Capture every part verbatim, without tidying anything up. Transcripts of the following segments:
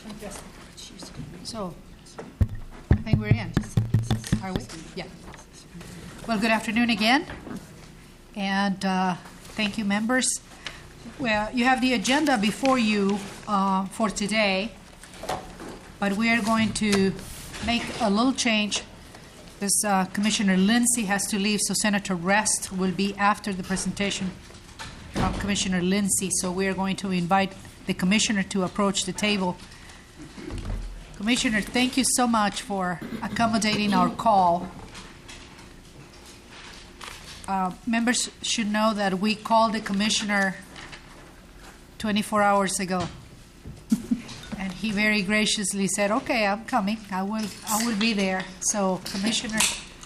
So, I think we're in. Are we? Yeah. Well, good afternoon again. And uh, thank you, members. Well, you have the agenda before you uh, for today, but we are going to make a little change because uh, Commissioner Lindsay has to leave, so Senator Rest will be after the presentation from Commissioner Lindsay. So we are going to invite the Commissioner to approach the table. Commissioner, thank you so much for accommodating our call. Uh, members should know that we called the Commissioner twenty-four hours ago, and he very graciously said, "Okay, I'm coming. I will. I will be there." So, Commissioner,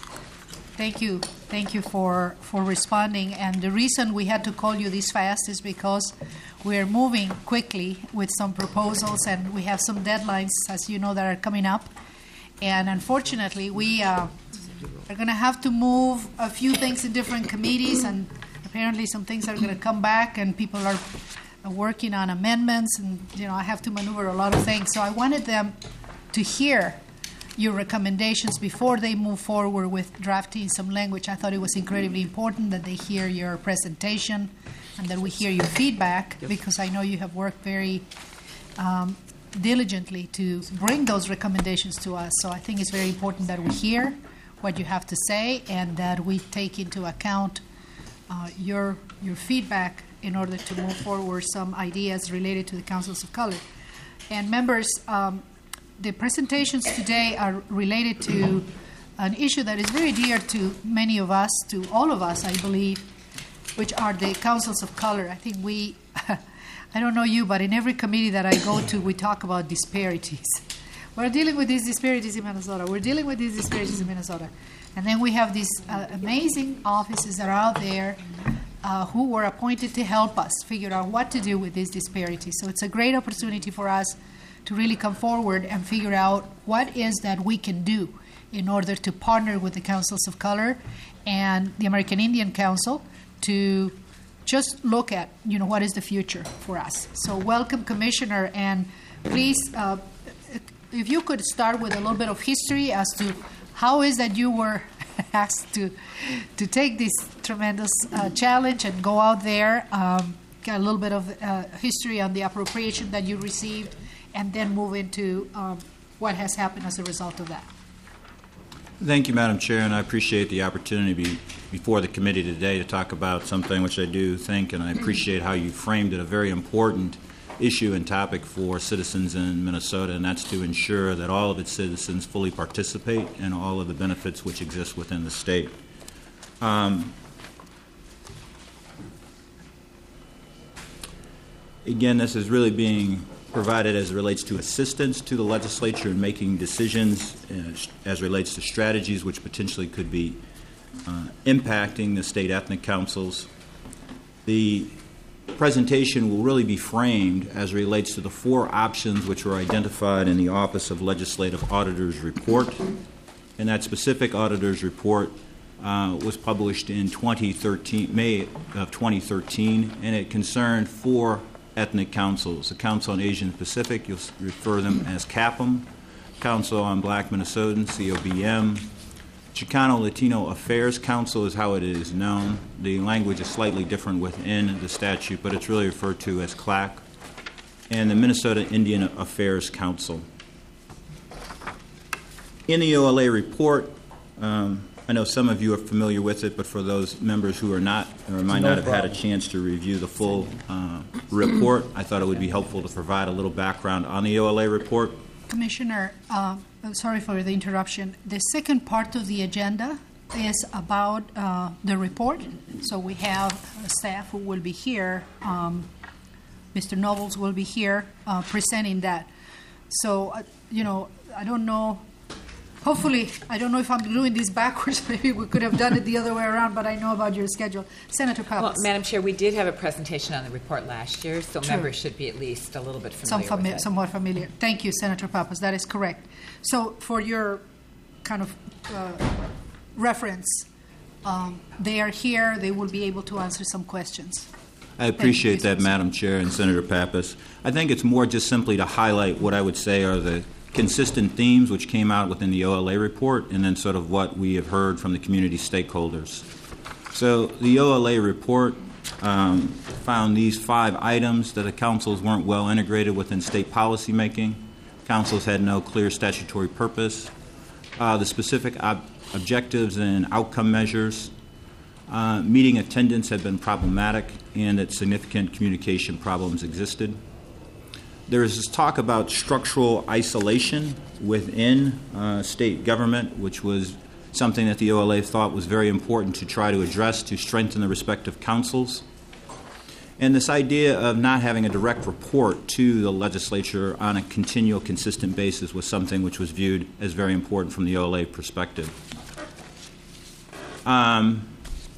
thank you, thank you for for responding. And the reason we had to call you this fast is because we're moving quickly with some proposals, and we have some deadlines, as you know, that are coming up. And unfortunately, we uh, are going to have to move a few things in different committees, and apparently some things are going to come back, and people are working on amendments, and you know I have to maneuver a lot of things. So I wanted them to hear your recommendations before they move forward with drafting some language. I thought it was incredibly important that they hear your presentation and that we hear your feedback, yep. because I know you have worked very um, diligently to bring those recommendations to us. So I think it's very important that we hear what you have to say and that we take into account uh, your your feedback in order to move forward some ideas related to the Councils of Color. And members, um, the presentations today are related to an issue that is very dear to many of us, to all of us, I believe, which are the Councils of Color. I think we, I don't know you, but in every committee that I go to, we talk about disparities. We're dealing with these disparities in Minnesota. We're dealing with these disparities in Minnesota. And then we have these uh, amazing offices that are out there Uh, who were appointed to help us figure out what to do with these disparities. So it's a great opportunity for us to really come forward and figure out what is that we can do in order to partner with the Councils of Color and the American Indian Council to just look at, you know, what is the future for us. So welcome, Commissioner, and please, uh, if you could start with a little bit of history as to how is that you were asked to to take this tremendous uh, challenge and go out there, um, get a little bit of uh, history on the appropriation that you received, and then move into um, what has happened as a result of that. Thank you, Madam Chair, and I appreciate the opportunity to be before the committee today to talk about something which I do think, and I appreciate how you framed it, a very important issue and topic for citizens in Minnesota, and that's to ensure that all of its citizens fully participate in all of the benefits which exist within the state. Um, again, this is really being provided as it relates to assistance to the legislature in making decisions uh, as relates to strategies which potentially could be uh, impacting the state ethnic councils. The presentation will really be framed as relates to the four options which were identified in the Office of Legislative Auditor's report. And that specific auditor's report uh, was published in twenty thirteen, May of twenty thirteen, and it concerned four ethnic councils: the Council on Asian Pacific, you'll refer them as CAPM, Council on Black Minnesotans, C O B M, Chicano Latino Affairs Council is how it is known. The language is slightly different within the statute, but it's really referred to as C L A C, and the Minnesota Indian Affairs Council. In the O L A report, um, I know some of you are familiar with it, but for those members who are not or might no not have problem. had a chance to review the full uh, report, I thought it would be helpful to provide a little background on the O L A report. Commissioner, uh, sorry for the interruption. The second part of the agenda is about uh, the report. So we have a staff who will be here. Um, Mister Nobles will be here uh, presenting that. So, uh, you know, I don't know. Hopefully, I don't know if I'm doing this backwards. Maybe we could have done it the other way around, but I know about your schedule. Senator Pappas. Well, Madam Chair, we did have a presentation on the report last year, so True. members should be at least a little bit familiar Some fami- with it. Somewhat familiar. Thank you, Senator Pappas. That is correct. So for your kind of uh, reference, um, they are here. They will be able to answer some questions. I appreciate Mister that, Madam Chair and Senator Pappas. I think it's more just simply to highlight what I would say are the consistent themes which came out within the O L A report, and then sort of what we have heard from the community stakeholders. So the O L A report um, found these five items: that the councils weren't well integrated within state policymaking, councils had no clear statutory purpose, uh, the specific ob- objectives and outcome measures, uh, meeting attendance had been problematic, and that significant communication problems existed. There is this talk about structural isolation within uh, state government, which was something that the O L A thought was very important to try to address to strengthen the respective councils. And this idea of not having a direct report to the legislature on a continual, consistent basis was something which was viewed as very important from the O L A perspective. Um,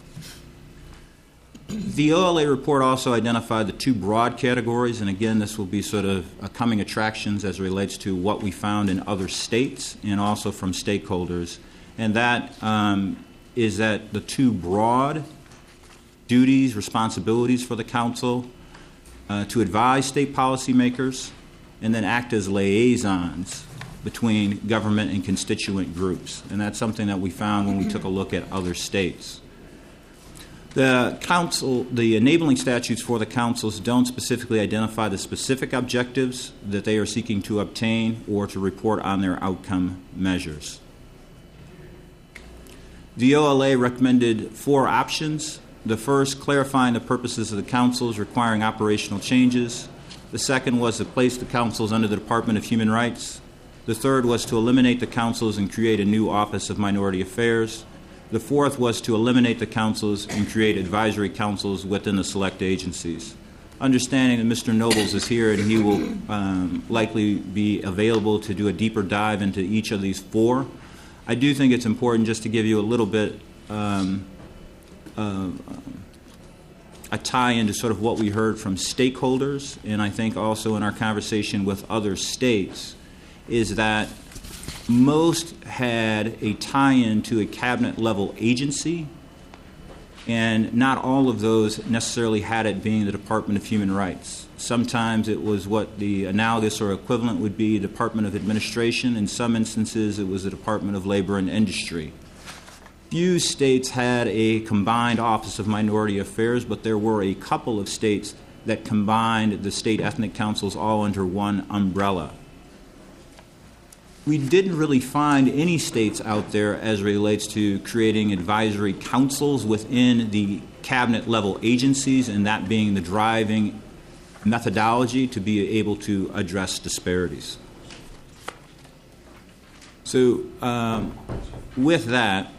The O L A report also identified the two broad categories, and again, this will be sort of uh, coming attractions as it relates to what we found in other states and also from stakeholders. And that um, is that the two broad duties, responsibilities for the council uh, to advise state policymakers and then act as liaisons between government and constituent groups. And that's something that we found when we took a look at other states. The council, the enabling statutes for the councils don't specifically identify the specific objectives that they are seeking to obtain or to report on their outcome measures. The O L A recommended four options. The first, clarifying the purposes of the councils requiring operational changes. The second was to place the councils under the Department of Human Rights. The third was to eliminate the councils and create a new Office of Minority Affairs. The fourth was to eliminate the councils and create advisory councils within the select agencies. Understanding that Mister Nobles is here and he will um, likely be available to do a deeper dive into each of these four, I do think it's important just to give you a little bit um, of um, a tie into sort of what we heard from stakeholders, and I think also in our conversation with other states, is that most had a tie-in to a cabinet-level agency, and not all of those necessarily had it being the Department of Human Rights. Sometimes it was what the analogous or equivalent would be Department of Administration. In some instances, it was the Department of Labor and Industry. Few states had a combined Office of Minority Affairs, but there were a couple of states that combined the state ethnic councils all under one umbrella. We didn't really find any states out there as it relates to creating advisory councils within the cabinet-level agencies, and that being the driving methodology to be able to address disparities. So um, with that,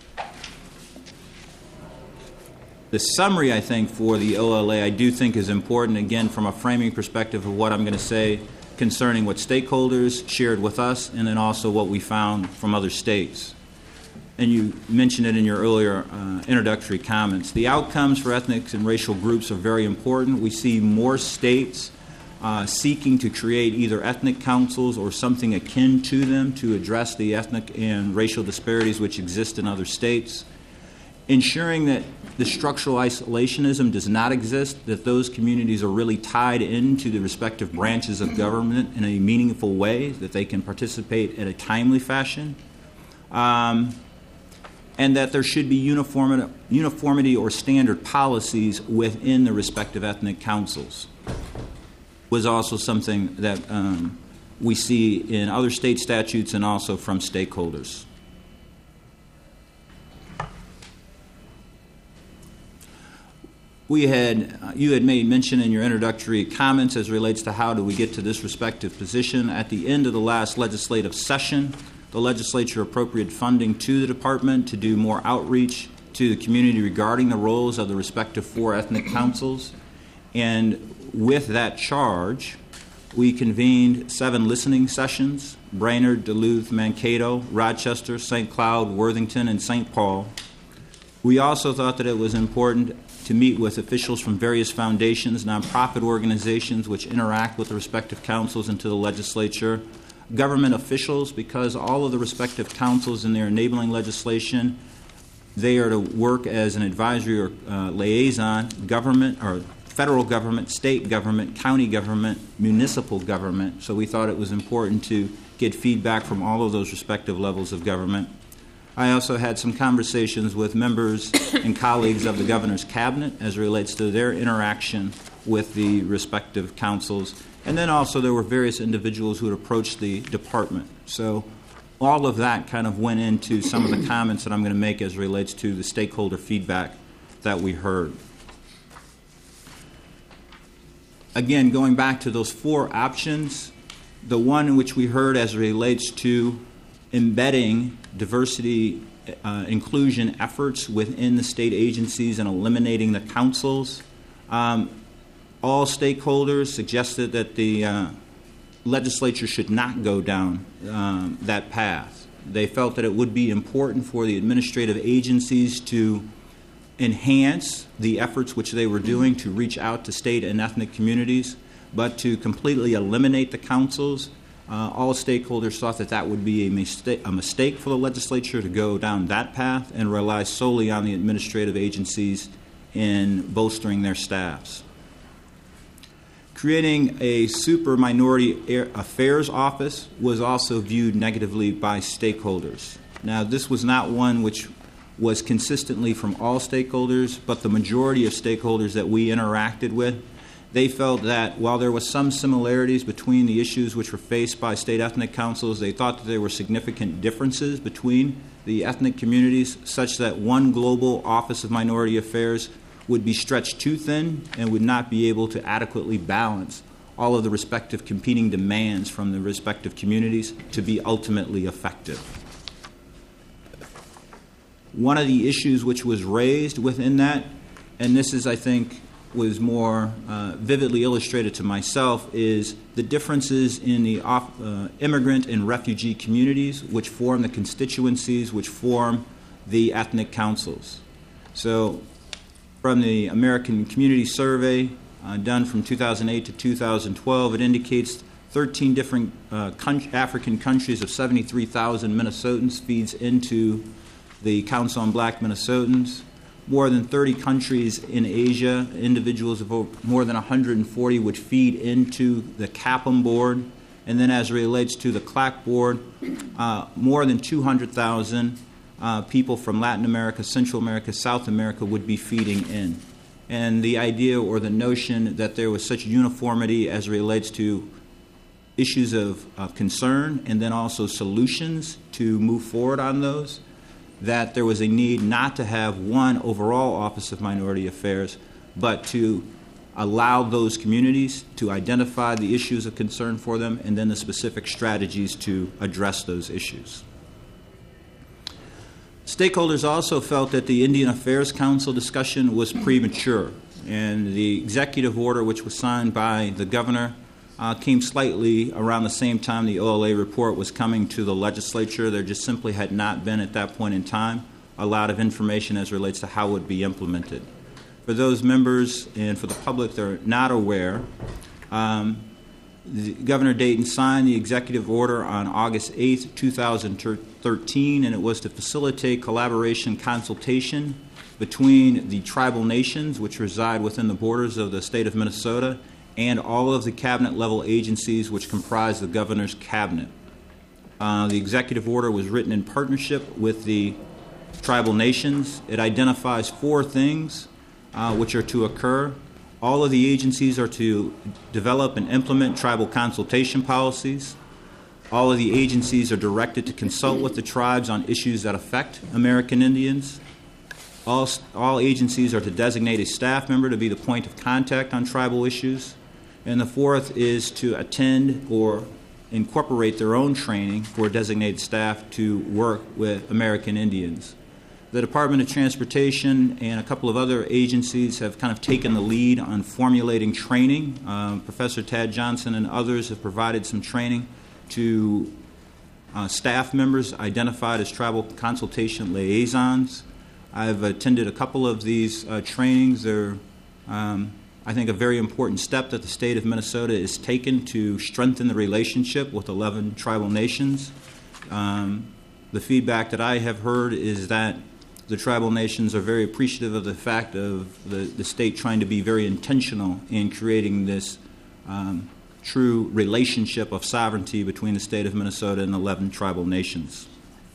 the summary, I think, for the O L A, I do think is important, again, from a framing perspective of what I'm going to say concerning what stakeholders shared with us and then also what we found from other states. And you mentioned it in your earlier uh, introductory comments. The outcomes for ethnic and racial groups are very important. We see more states uh, seeking to create either ethnic councils or something akin to them to address the ethnic and racial disparities which exist in other states. Ensuring that the structural isolationism does not exist, that those communities are really tied into the respective branches of government in a meaningful way, that they can participate in a timely fashion, um, and that there should be uniformity, uniformity or standard policies within the respective ethnic councils. Was also something that um, we see in other state statutes and also from stakeholders. We had, uh, you had made mention in your introductory comments as relates to how do we get to this respective position. At the end of the last legislative session, the legislature appropriated funding to the department to do more outreach to the community regarding the roles of the respective four ethnic councils. And with that charge, we convened seven listening sessions: Brainerd, Duluth, Mankato, Rochester, Saint Cloud, Worthington, and Saint Paul. We also thought that it was important to meet with officials from various foundations, nonprofit organizations which interact with the respective councils and to the legislature, government officials, because all of the respective councils in their enabling legislation, they are to work as an advisory or uh, liaison, government or federal government, state government, county government, municipal government. So we thought it was important to get feedback from all of those respective levels of government. I also had some conversations with members and colleagues of the governor's cabinet as it relates to their interaction with the respective councils. And then also there were various individuals who had approached the department. So all of that kind of went into some of the comments that I'm going to make as it relates to the stakeholder feedback that we heard. Again, going back to those four options, the one in which we heard as it relates to embedding diversity uh, inclusion efforts within the state agencies and eliminating the councils. Um, all stakeholders suggested that the uh, legislature should not go down um, that path. They felt that it would be important for the administrative agencies to enhance the efforts which they were doing to reach out to state and ethnic communities, but to completely eliminate the councils. Uh, all stakeholders thought that that would be a mistake, a mistake for the legislature to go down that path and rely solely on the administrative agencies in bolstering their staffs. Creating a super minority affairs office was also viewed negatively by stakeholders. Now, this was not one which was consistently from all stakeholders, but the majority of stakeholders that we interacted with, they felt that while there was some similarities between the issues which were faced by state ethnic councils, they thought that there were significant differences between the ethnic communities, such that one global Office of Minority Affairs would be stretched too thin and would not be able to adequately balance all of the respective competing demands from the respective communities to be ultimately effective. One of the issues which was raised within that, and this is, I think, was more uh, vividly illustrated to myself, is the differences in the uh, immigrant and refugee communities which form the constituencies which form the ethnic councils. So from the American Community Survey uh, done from two thousand eight to two thousand twelve, it indicates thirteen different uh, con- African countries of seventy-three thousand Minnesotans feeds into the Council on Black Minnesotans. More than thirty countries in Asia, individuals of more than one hundred forty would feed into the CAPM board. And then as it relates to the C L A C board, uh, more than two hundred thousand uh, people from Latin America, Central America, South America would be feeding in. And the idea or the notion that there was such uniformity as it relates to issues of, of concern and then also solutions to move forward on those, that there was a need not to have one overall Office of Minority Affairs, but to allow those communities to identify the issues of concern for them and then the specific strategies to address those issues. Stakeholders also felt that the Indian Affairs Council discussion was premature, and the executive order, which was signed by the governor, Uh, came slightly around the same time the O L A report was coming to the legislature. There just simply had not been at that point in time a lot of information as relates to how it would be implemented. For those members and for the public that are not aware, um, the, Governor Dayton signed the executive order on August eighth, two thousand thirteen, and it was to facilitate collaboration consultation between the tribal nations which reside within the borders of the state of Minnesota and all of the cabinet-level agencies which comprise the governor's cabinet. Uh, the executive order was written in partnership with the tribal nations. It identifies four things uh, which are to occur. All of the agencies are to develop and implement tribal consultation policies. All of the agencies are directed to consult with the tribes on issues that affect American Indians. All, all agencies are to designate a staff member to be the point of contact on tribal issues. And the fourth is to attend or incorporate their own training for designated staff to work with American Indians. The Department of Transportation and a couple of other agencies have kind of taken the lead on formulating training. Um, Professor Tad Johnson and others have provided some training to uh, staff members identified as tribal consultation liaisons. I've attended a couple of these uh, trainings. They're um, I think a very important step that the state of Minnesota is taken to strengthen the relationship with eleven tribal nations. Um, the feedback that I have heard is that the tribal nations are very appreciative of the fact of the, the state trying to be very intentional in creating this um, true relationship of sovereignty between the state of Minnesota and eleven tribal nations.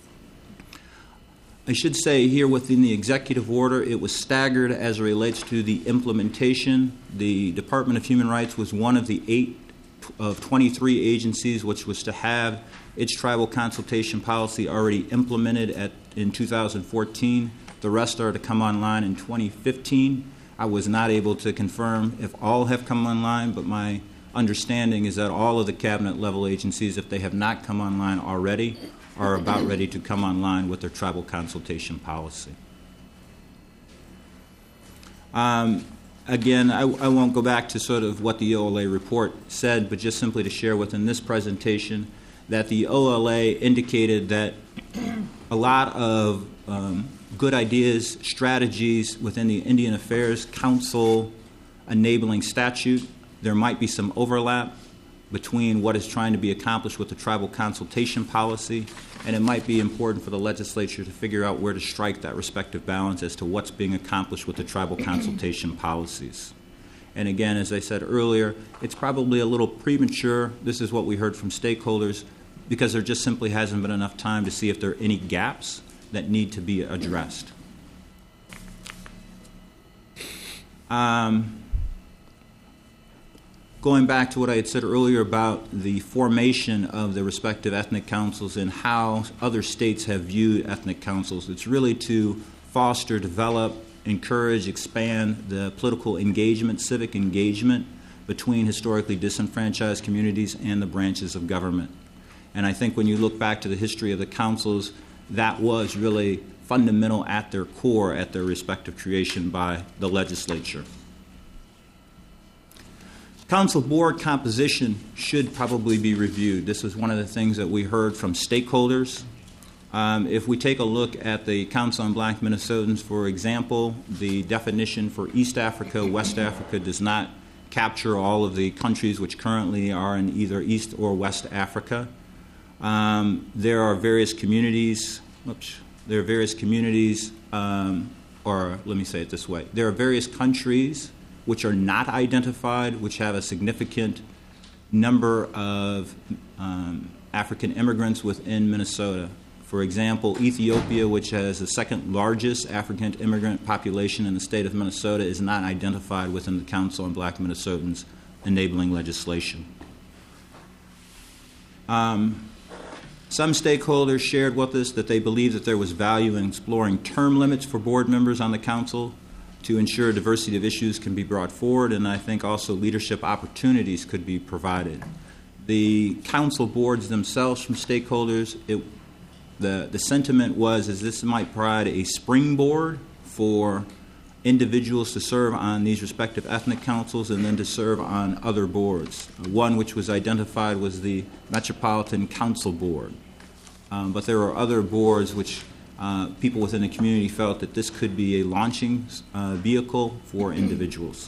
I should say here within the executive order, it was staggered as it relates to the implementation. The Department of Human Rights was one of the eight of twenty-three agencies which was to have its tribal consultation policy already implemented at, in two thousand fourteen. The rest are to come online in twenty fifteen. I was not able to confirm if all have come online, but my understanding is that all of the cabinet level agencies, if they have not come online already, are about ready to come online with their tribal consultation policy. Um, again, I, I won't go back to sort of what the O L A report said, but just simply to share within this presentation that the O L A indicated that a lot of um, good ideas, strategies within the Indian Affairs Council enabling statute, there might be some overlap between what is trying to be accomplished with the tribal consultation policy, and it might be important for the legislature to figure out where to strike that respective balance as to what's being accomplished with the tribal consultation policies. And again, as I said earlier, it's probably a little premature. This is what we heard from stakeholders, because there just simply hasn't been enough time to see if there are any gaps that need to be addressed. Um, Going back to what I had said earlier about the formation of the respective ethnic councils and how other states have viewed ethnic councils, it's really to foster, develop, encourage, expand the political engagement, civic engagement between historically disenfranchised communities and the branches of government. And I think when you look back to the history of the councils, that was really fundamental at their core at their respective creation by the legislature. Council board composition should probably be reviewed. This was one of the things that we heard from stakeholders. Um, if we take a look at the Council on Black Minnesotans, for example, the definition for East Africa, West Africa does not capture all of the countries which currently are in either East or West Africa. Um, there are various communities, oops, there are various communities, um, or let me say it this way, there are various countries which are not identified, which have a significant number of um, African immigrants within Minnesota. For example, Ethiopia, which has the second largest African immigrant population in the state of Minnesota, is not identified within the Council on Black Minnesotans enabling legislation. Um, some stakeholders shared with us that they believe that there was value in exploring term limits for board members on the council to ensure diversity of issues can be brought forward, and I think also leadership opportunities could be provided. The council boards themselves from stakeholders, it, the, the sentiment was is this might provide a springboard for individuals to serve on these respective ethnic councils and then to serve on other boards. One which was identified was the Metropolitan Council Board, um, but there are other boards which Uh, people within the community felt that this could be a launching uh, vehicle for individuals.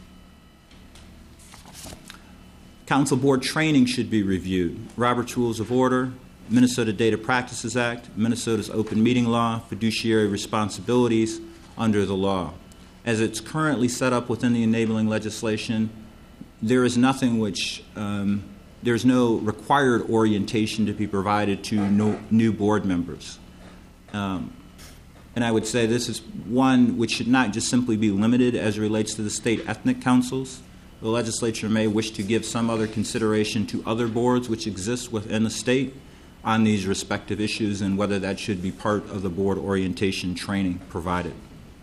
Council board training should be reviewed. Robert's Rules of Order, Minnesota Data Practices Act, Minnesota's Open Meeting Law, fiduciary responsibilities under the law. As it's currently set up within the enabling legislation, there is nothing which, um, there's no required orientation to be provided to no, new board members. Um, and I would say this is one which should not just simply be limited as it relates to the state ethnic councils. The legislature may wish to give some other consideration to other boards which exist within the state on these respective issues and whether that should be part of the board orientation training provided.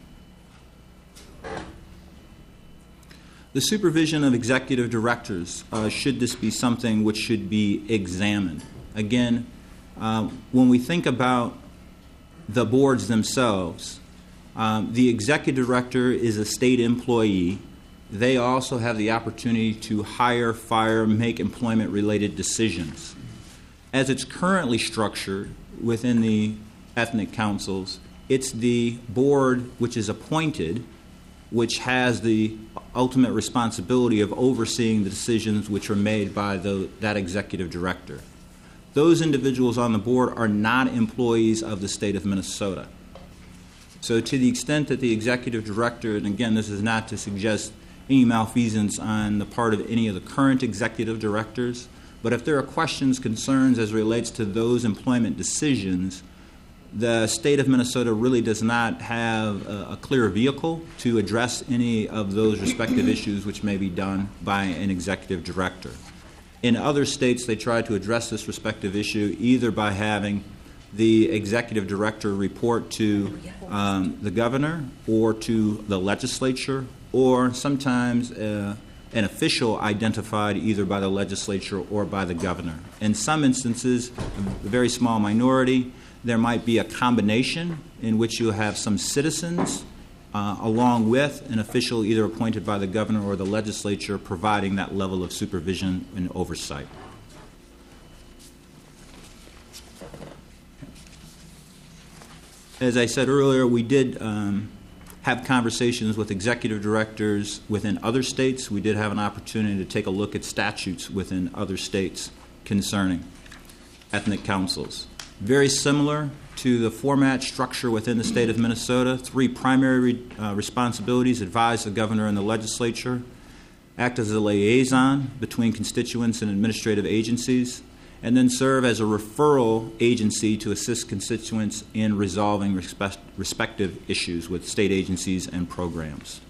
The supervision of executive directors, uh, should this be something which should be examined? Again, uh, when we think about the boards themselves, um, the executive director is a state employee. They also have the opportunity to hire, fire, make employment-related decisions. As it's currently structured within the ethnic councils, it's the board which is appointed which has the ultimate responsibility of overseeing the decisions which are made by the, that executive director. Those individuals on the board are not employees of the state of Minnesota. So to the extent that the executive director, and again, this is not to suggest any malfeasance on the part of any of the current executive directors, but if there are questions, concerns as relates to those employment decisions, the state of Minnesota really does not have a, a clear vehicle to address any of those respective issues which may be done by an executive director. In other states, they try to address this respective issue either by having the executive director report to um, the governor or to the legislature, or sometimes uh, an official identified either by the legislature or by the governor. In some instances, a very small minority, there might be a combination in which you have some citizens uh, along with an official either appointed by the governor or the legislature providing that level of supervision and oversight. As I said earlier, we did um, have conversations with executive directors within other states. We did have an opportunity to take a look at statutes within other states concerning ethnic councils. Very similar to the format structure within the state of Minnesota, three primary uh, responsibilities: advise the governor and the legislature, act as a liaison between constituents and administrative agencies, and then serve as a referral agency to assist constituents in resolving respect, respective issues with state agencies and programs.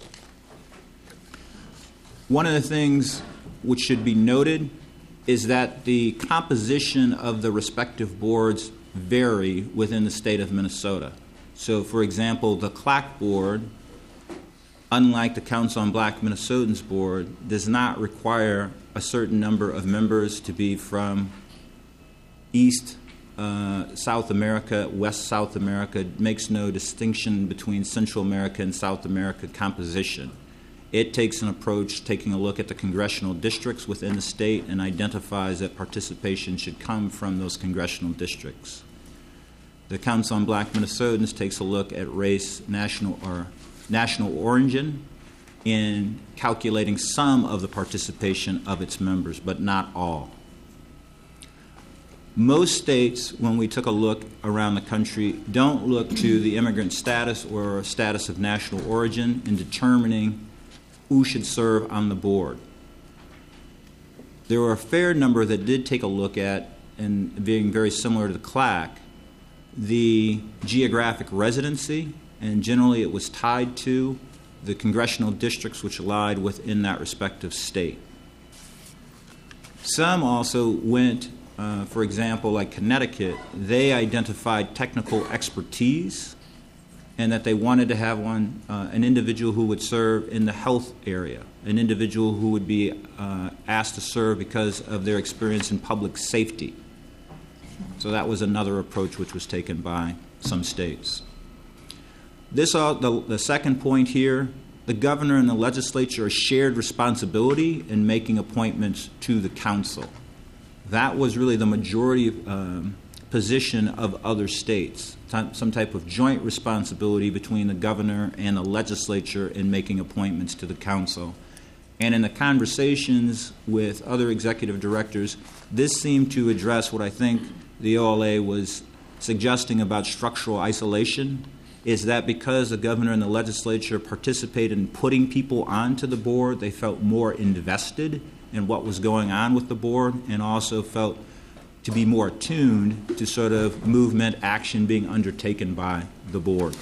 One of the things which should be noted is that the composition of the respective boards vary within the state of Minnesota. So, for example, the C L A C board, unlike the Council on Black Minnesotans board, does not require a certain number of members to be from East, uh, South America, West South America. It makes no distinction between Central America and South America composition. It takes an approach taking a look at the congressional districts within the state and identifies that participation should come from those congressional districts. The Council on Black Minnesotans takes a look at race, national or national origin in calculating some of the participation of its members, but not all. Most states, when we took a look around the country, don't look to the immigrant status or status of national origin in determining who should serve on the board. There were a fair number that did take a look at, and being very similar to the C L A C, the geographic residency, and generally it was tied to the congressional districts which lied within that respective state. Some also went, uh, for example, like Connecticut, they identified technical expertise and that they wanted to have one, uh, an individual who would serve in the health area, an individual who would be uh, asked to serve because of their experience in public safety. So that was another approach which was taken by some states. This, uh, the, the second point here, the governor and the legislature are shared responsibility in making appointments to the council. That was really the majority um, position of other states, some type of joint responsibility between the governor and the legislature in making appointments to the council. And in the conversations with other executive directors, this seemed to address what I think the O L A was suggesting about structural isolation, is that because the governor and the legislature participated in putting people onto the board, they felt more invested in what was going on with the board and also felt to be more attuned to sort of movement, action being undertaken by the board.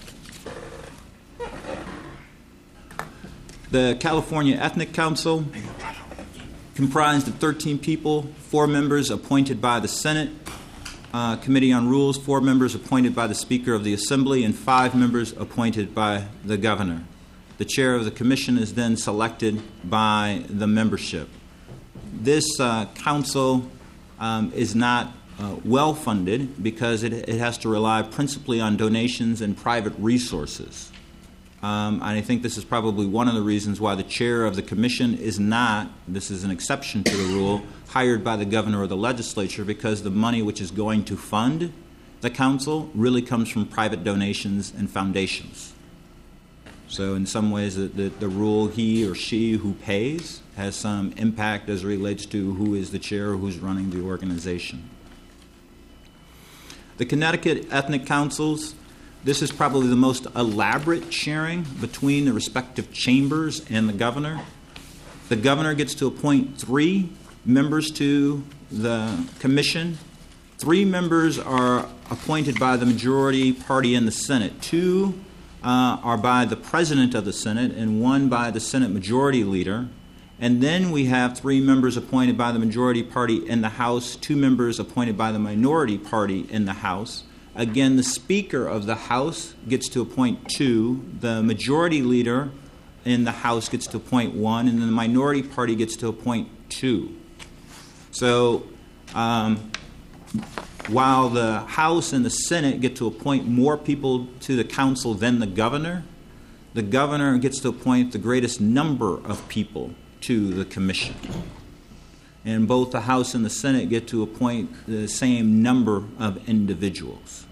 The California Ethnic Council comprised of thirteen people, four members appointed by the Senate uh, Committee on Rules, four members appointed by the Speaker of the Assembly, and five members appointed by the governor. The chair of the commission is then selected by the membership. This uh, council um, is not uh, well funded because it, it has to rely principally on donations and private resources. Um, and I think this is probably one of the reasons why the chair of the commission is not, this is an exception to the rule, hired by the governor or the legislature, because the money which is going to fund the council really comes from private donations and foundations. So in some ways, the, the, the rule, he or she who pays, has some impact as it relates to who is the chair or who's running the organization. The Connecticut Ethnic Councils This is probably the most elaborate sharing between the respective chambers and the governor. The governor gets to appoint three members to the commission. Three members are appointed by the majority party in the Senate. Two uh, are by the president of the Senate and one by the Senate majority leader. And then we have three members appointed by the majority party in the House, two members appointed by the minority party in the House. Again, the Speaker of the House gets to appoint two. The majority leader in the House gets to appoint one, and then the minority party gets to appoint two. So um, while the House and the Senate get to appoint more people to the council than the governor, the governor gets to appoint the greatest number of people to the commission. And both the House and the Senate get to appoint the same number of individuals.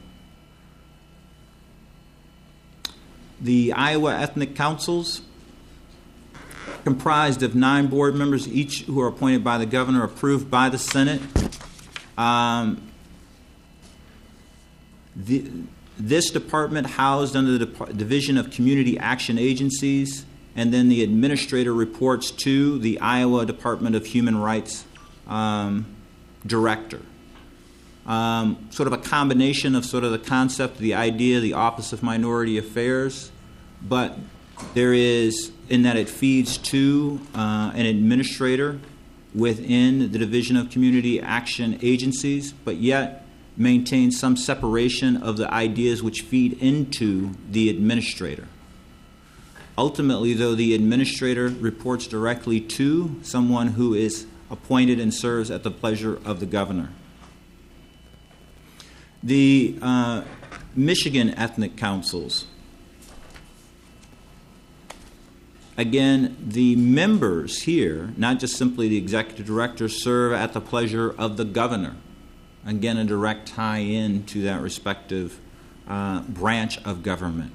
The Iowa Ethnic Councils, comprised of nine board members, each who are appointed by the governor, approved by the Senate. Um, the, this department housed under the Dep- Division of Community Action Agencies, and then the administrator reports to the Iowa Department of Human Rights um, director. Um, sort of a combination of sort of the concept, the idea, the Office of Minority Affairs, but there is, in that it feeds to uh, an administrator within the Division of Community Action Agencies, but yet maintains some separation of the ideas which feed into the administrator. Ultimately, though, the administrator reports directly to someone who is appointed and serves at the pleasure of the governor. The uh, Michigan Ethnic Councils. Again, the members here, not just simply the executive director, serve at the pleasure of the governor. Again, a direct tie-in to that respective uh, branch of government.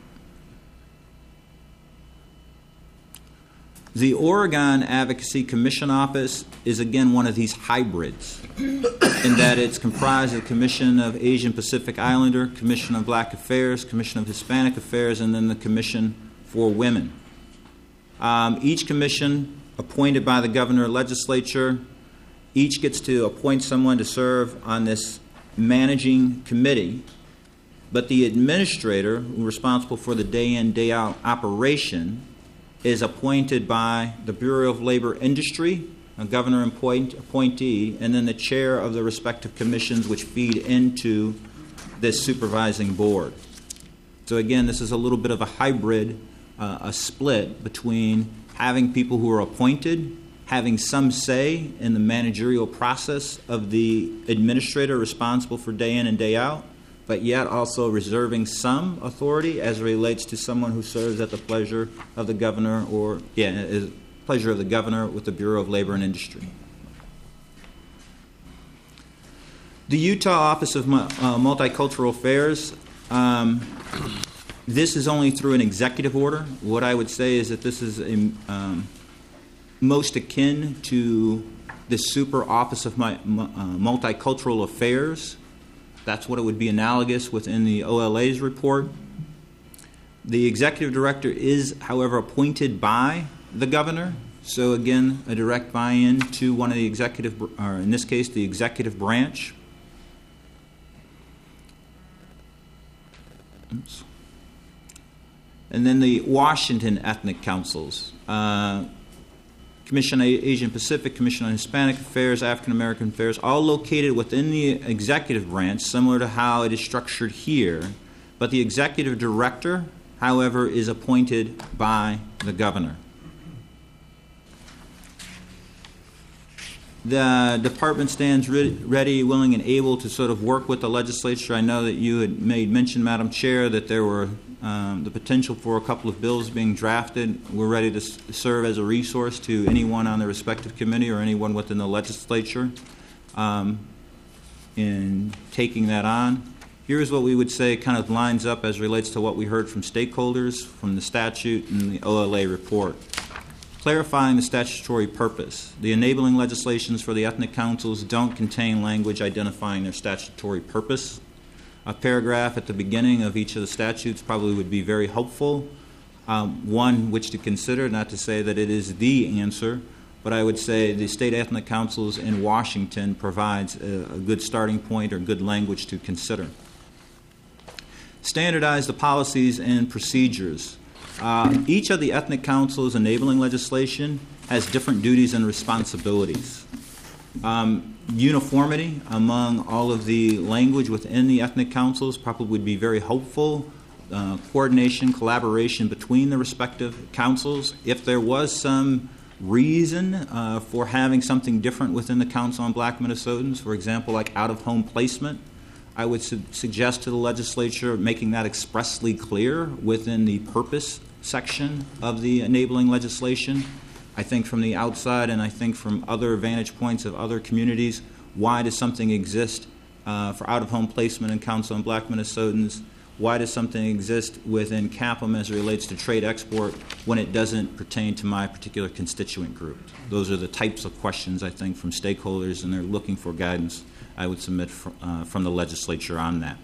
The Oregon Advocacy Commission Office is, again, one of these hybrids in that it's comprised of the Commission of Asian Pacific Islander, Commission of Black Affairs, Commission of Hispanic Affairs, and then the Commission for Women. Um, each commission appointed by the governor legislature, each gets to appoint someone to serve on this managing committee, but the administrator, responsible for the day-in, day-out operation, is appointed by the Bureau of Labor Industry, a governor appoint, appointee, and then the chair of the respective commissions which feed into this supervising board. So again, this is a little bit of a hybrid, uh, a split between having people who are appointed, having some say in the managerial process of the administrator responsible for day in and day out, but yet also reserving some authority as it relates to someone who serves at the pleasure of the governor or, yeah, is pleasure of the governor with the Bureau of Labor and Industry. The Utah Office of uh, Multicultural Affairs, um, this is only through an executive order. What I would say is that this is a, um, most akin to the Super Office of my, uh, Multicultural Affairs. That's what it would be analogous within the O L A's report. The executive director is, however, appointed by the governor. So again, a direct buy-in to one of the executive, or in this case, the executive branch. Oops. And then the Washington Ethnic Councils. Uh, Commission on Asian Pacific, Commission on Hispanic Affairs, African American Affairs, all located within the executive branch, similar to how it is structured here. But the executive director, however, is appointed by the governor. The department stands re- ready, willing, and able to sort of work with the legislature. I know that you had made mention, Madam Chair, that there were um, the potential for a couple of bills being drafted. We're ready to s- serve as a resource to anyone on the respective committee or anyone within the legislature um, in taking that on. Here's what we would say kind of lines up as relates to what we heard from stakeholders, from the statute and the O L A report. Clarifying the statutory purpose. The enabling legislations for the ethnic councils don't contain language identifying their statutory purpose. A paragraph at the beginning of each of the statutes probably would be very helpful. Um, one which to consider, not to say that it is the answer, but I would say the state ethnic councils in Washington provides a, a good starting point or good language to consider. Standardize the policies and procedures. Uh, each of the ethnic councils enabling legislation has different duties and responsibilities. Um, uniformity among all of the language within the ethnic councils probably would be very helpful. Uh, coordination, collaboration between the respective councils. If there was some reason uh, for having something different within the Council on Black Minnesotans, for example, like out-of-home placement, I would su- suggest to the legislature making that expressly clear within the purpose section of the enabling legislation. I think from the outside, and I think from other vantage points of other communities, why does something exist uh, for out-of-home placement in Council on Black Minnesotans? Why does something exist within C A P M as it relates to trade export when it doesn't pertain to my particular constituent group? Those are the types of questions, I think, from stakeholders, and they're looking for guidance I would submit for, uh, from the legislature on that.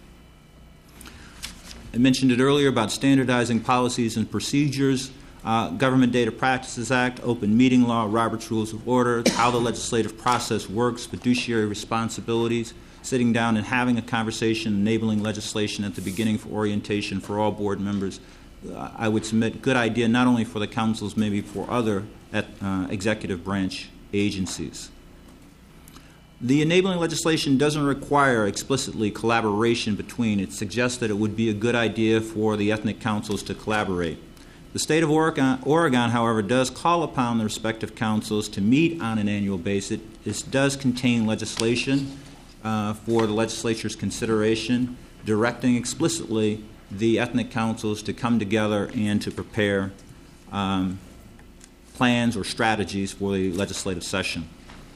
I mentioned it earlier about standardizing policies and procedures. Uh, Government Data Practices Act, Open Meeting Law, Robert's Rules of Order, how the legislative process works, fiduciary responsibilities, sitting down and having a conversation, enabling legislation at the beginning for orientation for all board members. Uh, I would submit good idea not only for the councils, maybe for other at, uh, executive branch agencies. The enabling legislation doesn't require explicitly collaboration between. It suggests that it would be a good idea for the ethnic councils to collaborate. The state of Oregon, Oregon, however, does call upon the respective councils to meet on an annual basis. This does contain legislation uh, for the legislature's consideration, directing explicitly the ethnic councils to come together and to prepare um, plans or strategies for the legislative session.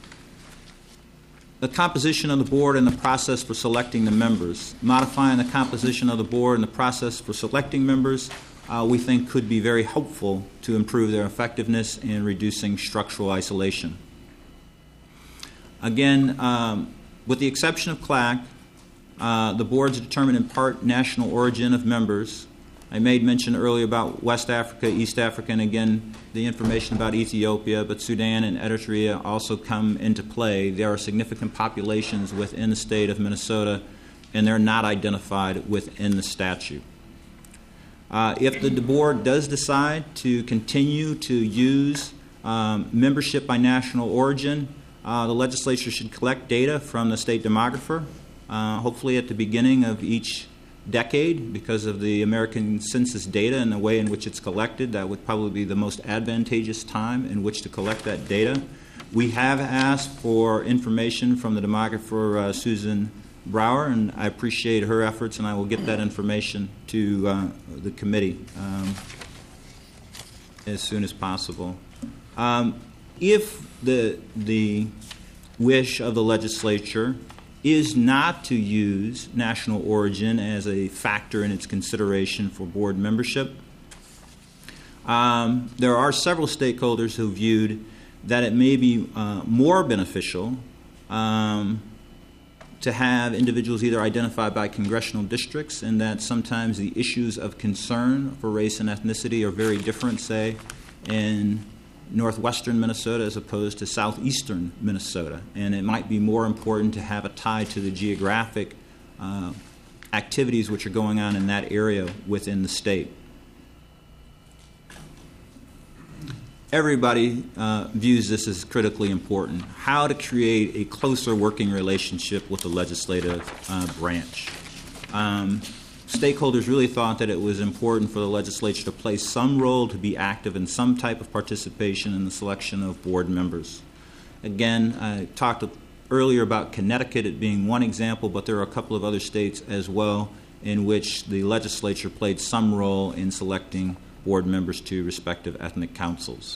The composition of the board and the process for selecting the members. Modifying the composition of the board and the process for selecting members Uh, we think could be very helpful to improve their effectiveness in reducing structural isolation. Again, um, with the exception of C L A C, uh, the boards determine in part national origin of members. I made mention earlier about West Africa, East Africa, and again, the information about Ethiopia, but Sudan and Eritrea also come into play. There are significant populations within the state of Minnesota, and they're not identified within the statute. Uh, if the board does decide to continue to use um, membership by national origin, uh, the legislature should collect data from the state demographer, uh, hopefully at the beginning of each decade, because of the American Census data and the way in which it's collected. That would probably be the most advantageous time in which to collect that data. We have asked for information from the demographer, uh, Susan Brower, and I appreciate her efforts, and I will get that information to uh, the committee um, as soon as possible. Um, if the the wish of the legislature is not to use national origin as a factor in its consideration for board membership, um, there are several stakeholders who viewed that it may be uh, more beneficial um, to have individuals either identified by congressional districts, and that sometimes the issues of concern for race and ethnicity are very different, say, in northwestern Minnesota as opposed to southeastern Minnesota. And it might be more important to have a tie to the geographic uh, activities which are going on in that area within the state. Everybody uh, views this as critically important, how to create a closer working relationship with the legislative uh, branch. Um, stakeholders really thought that it was important for the legislature to play some role, to be active in some type of participation in the selection of board members. Again, I talked earlier about Connecticut it being one example, but there are a couple of other states as well in which the legislature played some role in selecting board members to respective ethnic councils.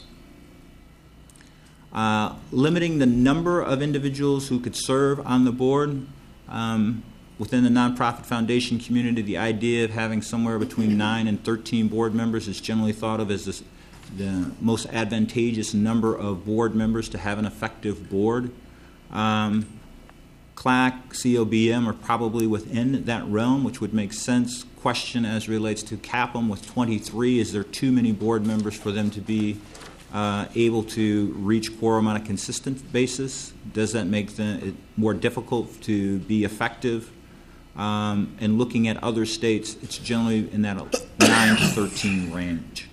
Uh, limiting the number of individuals who could serve on the board. Um, within the nonprofit foundation community, the idea of having somewhere between nine and thirteen board members is generally thought of as this, the most advantageous number of board members to have an effective board. Um, C L A C, C O B M are probably within that realm, which would make sense. Question as relates to C A P M with twenty-three, is there too many board members for them to be uh, able to reach quorum on a consistent basis? Does that make the, it more difficult to be effective? Um, and looking at other states, it's generally in that nine to thirteen range.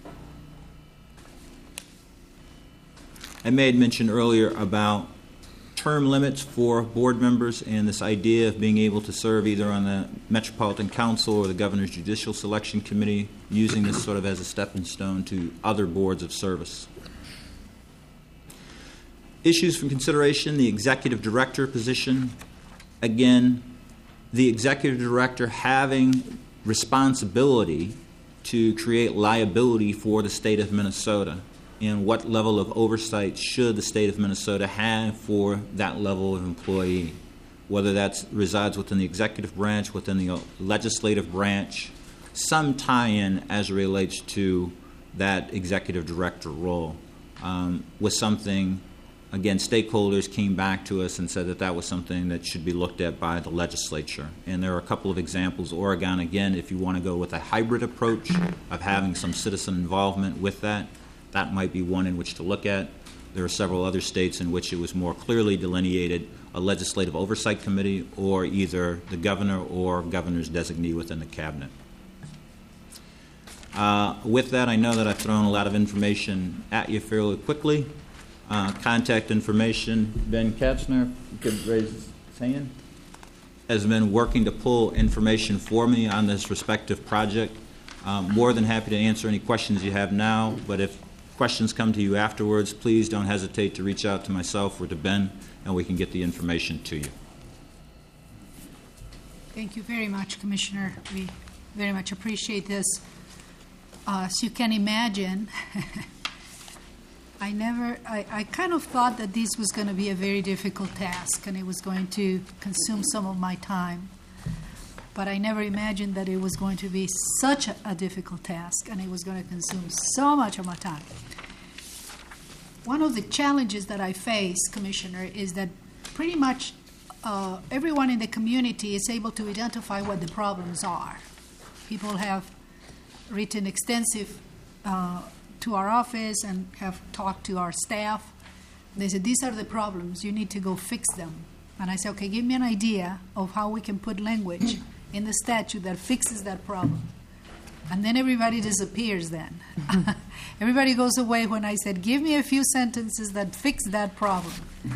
I made mention earlier about term limits for board members and this idea of being able to serve either on the Metropolitan Council or the Governor's Judicial Selection Committee, using this sort of as a stepping stone to other boards of service. Issues for consideration, the executive director position. Again, the executive director having responsibility to create liability for the state of Minnesota, and what level of oversight should the state of Minnesota have for that level of employee, whether that resides within the executive branch, within the legislative branch, some tie-in as it relates to that executive director role. Um, was something, again, stakeholders came back to us and said that that was something that should be looked at by the legislature. And there are a couple of examples. Oregon, again, if you want to go with a hybrid approach of having some citizen involvement with that, that might be one in which to look at. There are several other states in which it was more clearly delineated, a legislative oversight committee or either the governor or governor's designee within the cabinet. Uh, with that, I know that I've thrown a lot of information at you fairly quickly. Uh, contact information, Ben Katzner, you could raise his hand, has been working to pull information for me on this respective project. Um, more than happy to answer any questions you have now, but if questions come to you afterwards, please don't hesitate to reach out to myself or to Ben, and we can get the information to you. Thank you very much, Commissioner. We very much appreciate this. Uh, as you can imagine, I never, I, I kind of thought that this was going to be a very difficult task and it was going to consume some of my time. But I never imagined that it was going to be such a, a difficult task and it was going to consume so much of my time. One of the challenges that I face, Commissioner, is that pretty much uh, everyone in the community is able to identify what the problems are. People have written extensive uh, to our office and have talked to our staff. They said, these are the problems, you need to go fix them. And I said, okay, give me an idea of how we can put language in the statute that fixes that problem. And then everybody disappears then. Everybody goes away when I said, give me a few sentences that fix that problem.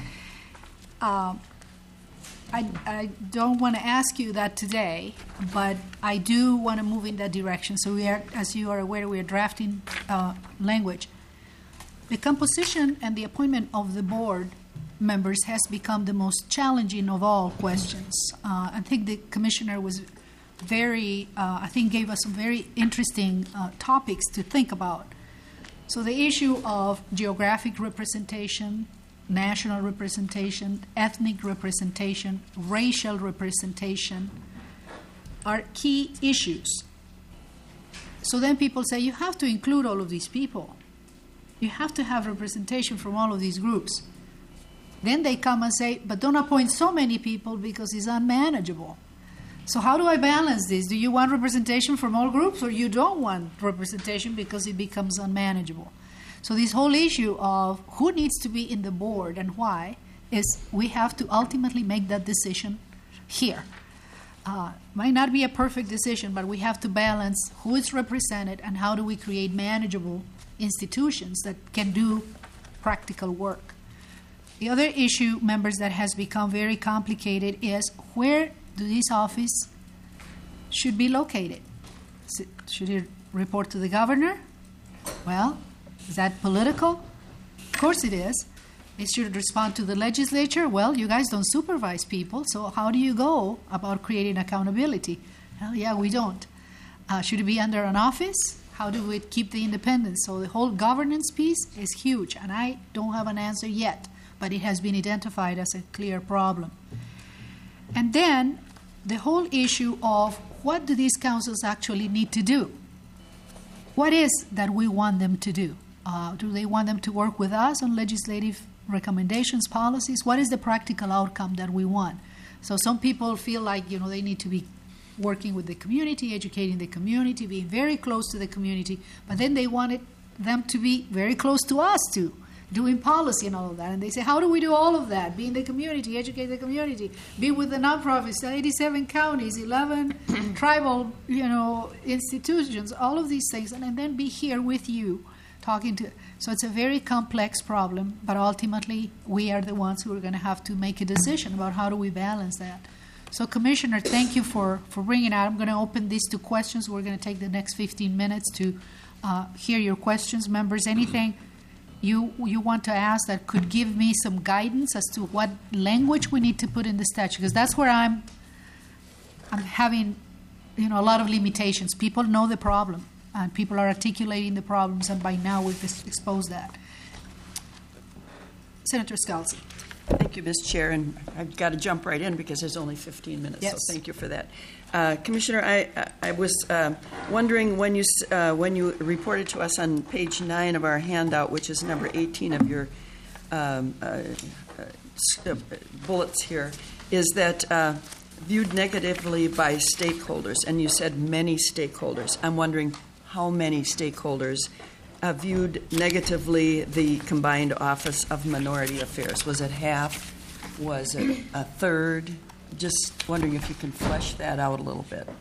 Uh, I, I don't want to ask you that today, but I do want to move in that direction. So we are, as you are aware, we are drafting uh, language. The composition and the appointment of the board members has become the most challenging of all questions. Uh, I think the commissioner was very, uh, I think gave us some very interesting uh, topics to think about. So the issue of geographic representation, national representation, ethnic representation, racial representation are key issues. So then people say, you have to include all of these people. You have to have representation from all of these groups. Then they come and say, but don't appoint so many people because it's unmanageable. So how do I balance this? Do you want representation from all groups, or you don't want representation because it becomes unmanageable? So this whole issue of who needs to be in the board and why is we have to ultimately make that decision here. Uh, might not be a perfect decision, but we have to balance who is represented and how do we create manageable institutions that can do practical work. The other issue, members, that has become very complicated is where do this office should be located? Should it report to the governor? Well, is that political? Of course it is. It should respond to the legislature. Well, you guys don't supervise people, so how do you go about creating accountability? Well, yeah, we don't. Uh, should it be under an office? How do we keep the independence? So the whole governance piece is huge, and I don't have an answer yet, but it has been identified as a clear problem. And then the whole issue of what do these councils actually need to do? What is that we want them to do? Uh, do they want them to work with us on legislative recommendations, policies? What is the practical outcome that we want? So some people feel like, you know, they need to be working with the community, educating the community, being very close to the community, but then they wanted them to be very close to us too, doing policy and all of that. And they say, how do we do all of that? Be in the community, educate the community, be with the nonprofits, eighty-seven counties, eleven tribal, you know, institutions, all of these things, and, and then be here with you, talking to. So it's a very complex problem, but ultimately we are the ones who are going to have to make a decision about how do we balance that. So, Commissioner, thank you for, for bringing it out. I'm going to open these to questions. We're going to take the next fifteen minutes to uh, hear your questions. Members, anything you you want to ask that could give me some guidance as to what language we need to put in the statute? Because that's where I'm I'm having, you know, a lot of limitations. People know the problem, and people are articulating the problems, and by now we've ex- exposed that. Senator Scalzi. Thank you, Miz Chair, and I've got to jump right in because there's only fifteen minutes, Yes. so thank you for that. Uh, Commissioner, I, I, I was uh, wondering when you s- uh, when you reported to us on page nine of our handout, which is number eighteen of your um, uh, uh, s- uh, bullets here, is that uh, viewed negatively by stakeholders, and you said many stakeholders. I'm wondering how many stakeholders Uh, viewed negatively the combined Office of Minority Affairs. Was it half? Was it a third? Just wondering if you can flesh that out a little bit.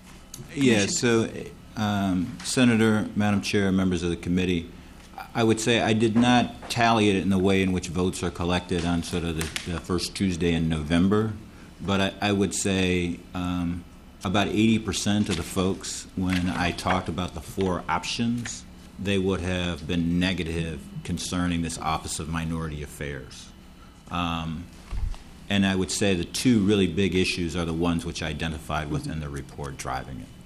Yeah, so um, Senator, Madam Chair, members of the committee, I would say I did not tally it in the way in which votes are collected on sort of the, the first Tuesday in November, but I, I would say um, about eighty percent of the folks, when I talked about the four options, they would have been negative concerning this Office of Minority Affairs. Um, and I would say the two really big issues are the ones which I identified within the report driving it.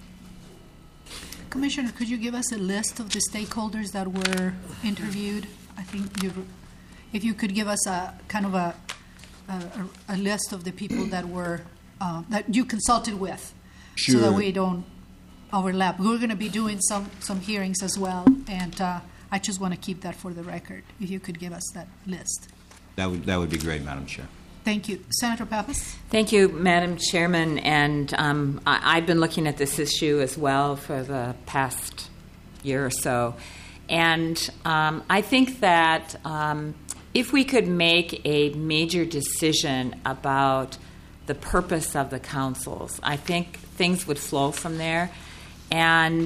Commissioner, could you give us a list of the stakeholders that were interviewed? I think you, if you could give us a kind of a, a, a list of the people that were uh, that you consulted with, Sure. so that we don't overlap. We're going to be doing some, some hearings as well, and uh, I just want to keep that for the record. If you could give us that list. That would that would be great, Madam Chair. Thank you. Senator Pappas? Thank you, Madam Chairman. And um, I, I've been looking at this issue as well for the past year or so. And um, I think that um, if we could make a major decision about the purpose of the councils, I think things would flow from there. And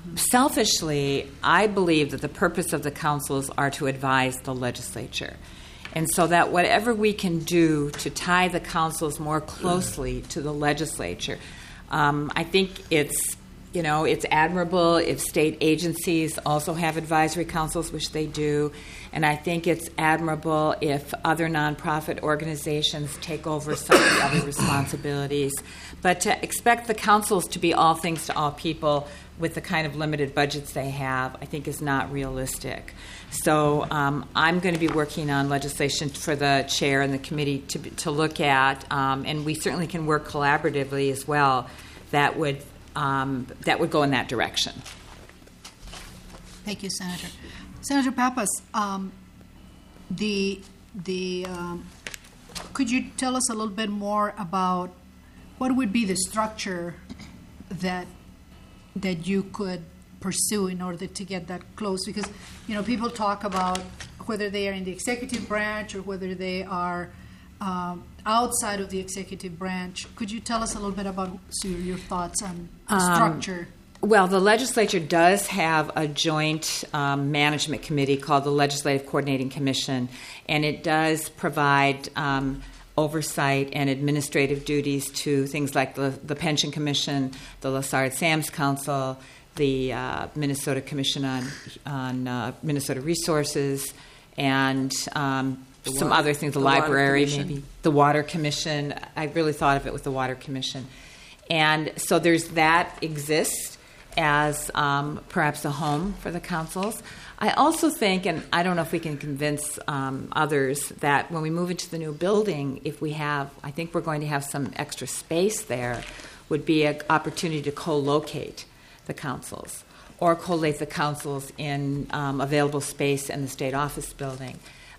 selfishly, I believe that the purpose of the councils are to advise the legislature. And so that whatever we can do to tie the councils more closely to the legislature, um, I think it's, you know, it's admirable if state agencies also have advisory councils, which they do. And I think it's admirable if other nonprofit organizations take over some of the other responsibilities. But to expect the councils to be all things to all people with the kind of limited budgets they have, I think is not realistic. So um, I'm going to be working on legislation for the chair and the committee to to look at, um, and we certainly can work collaboratively as well, that would um, that would go in that direction. Thank you, Senator. Senator Pappas, um, the the um, could you tell us a little bit more about what would be the structure that that you could pursue in order to get that close? Because, you know, people talk about whether they are in the executive branch or whether they are um, outside of the executive branch. Could you tell us a little bit about so your thoughts on the structure? Um, well, the legislature does have a joint um, management committee called the Legislative Coordinating Commission, and it does provide um, oversight and administrative duties to things like the, the Pension Commission, the Lessard-Sams Council, the uh, Minnesota Commission on on uh, Minnesota Resources, and um, some water, other things, the, the Water library, Commission. maybe the Water Commission. I really thought of it with the Water Commission, and so there's that exists as um, perhaps a home for the councils. I also think, and I don't know if we can convince um, others, that when we move into the new building, if we have, I think we're going to have some extra space there, would be an opportunity to co-locate the councils or collate the councils in um, available space in the state office building.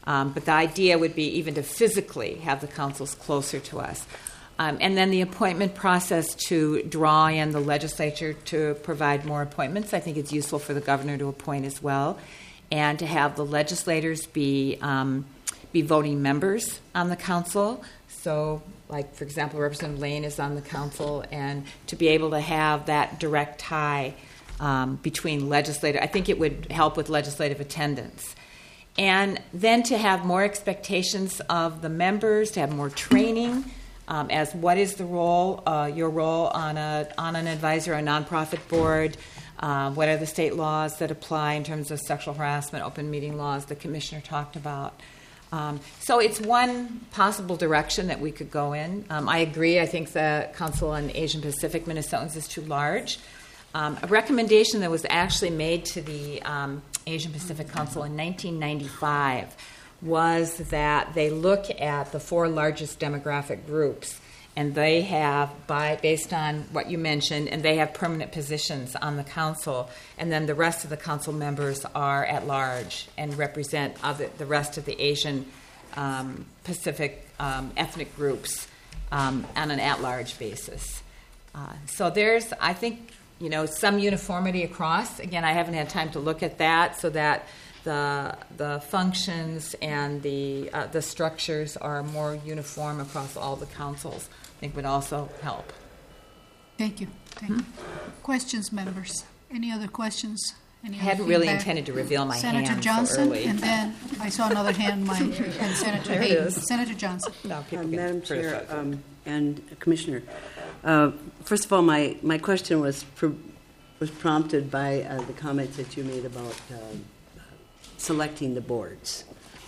Um, but the idea would be even to physically have the councils closer to us. Um, and then the appointment process to draw in the legislature to provide more appointments. I think it's useful for the governor to appoint as well, and to have the legislators be um, be voting members on the council. So, like, for example, Representative Lane is on the council, and to be able to have that direct tie um, between legislative, I think it would help with legislative attendance. And then to have more expectations of the members, to have more training um, as what is the role, uh, your role on a on an advisor or a nonprofit board, uh, what are the state laws that apply in terms of sexual harassment, open meeting laws the commissioner talked about. Um, so it's one possible direction that we could go in. Um, I agree. I think the Council on Asian Pacific Minnesotans is too large. Um, a recommendation that was actually made to the um, Asian Pacific Council in nineteen ninety-five was that they look at the four largest demographic groups, and they have, by based on what you mentioned, and they have permanent positions on the council, and then the rest of the council members are at large and represent other, the rest of the Asian um, Pacific um, ethnic groups um, on an at-large basis. Uh, so there's, I think, you know, some uniformity across. Again, I haven't had time to look at that, so that the the functions and the uh, the structures are more uniform across all the councils. I think would also help. Thank you. Thank Hmm? you. Questions, members? Any other questions? Any I other hadn't really feedback? intended to reveal my Senator hand Johnson, so early. and then I saw another hand, my and Senator There it Hayden. is. Senator Johnson. No, people Uh, can Madam Chair criticize it. um, and Commissioner, uh, first of all, my, my question was pr- was prompted by uh, the comments that you made about uh, selecting the boards.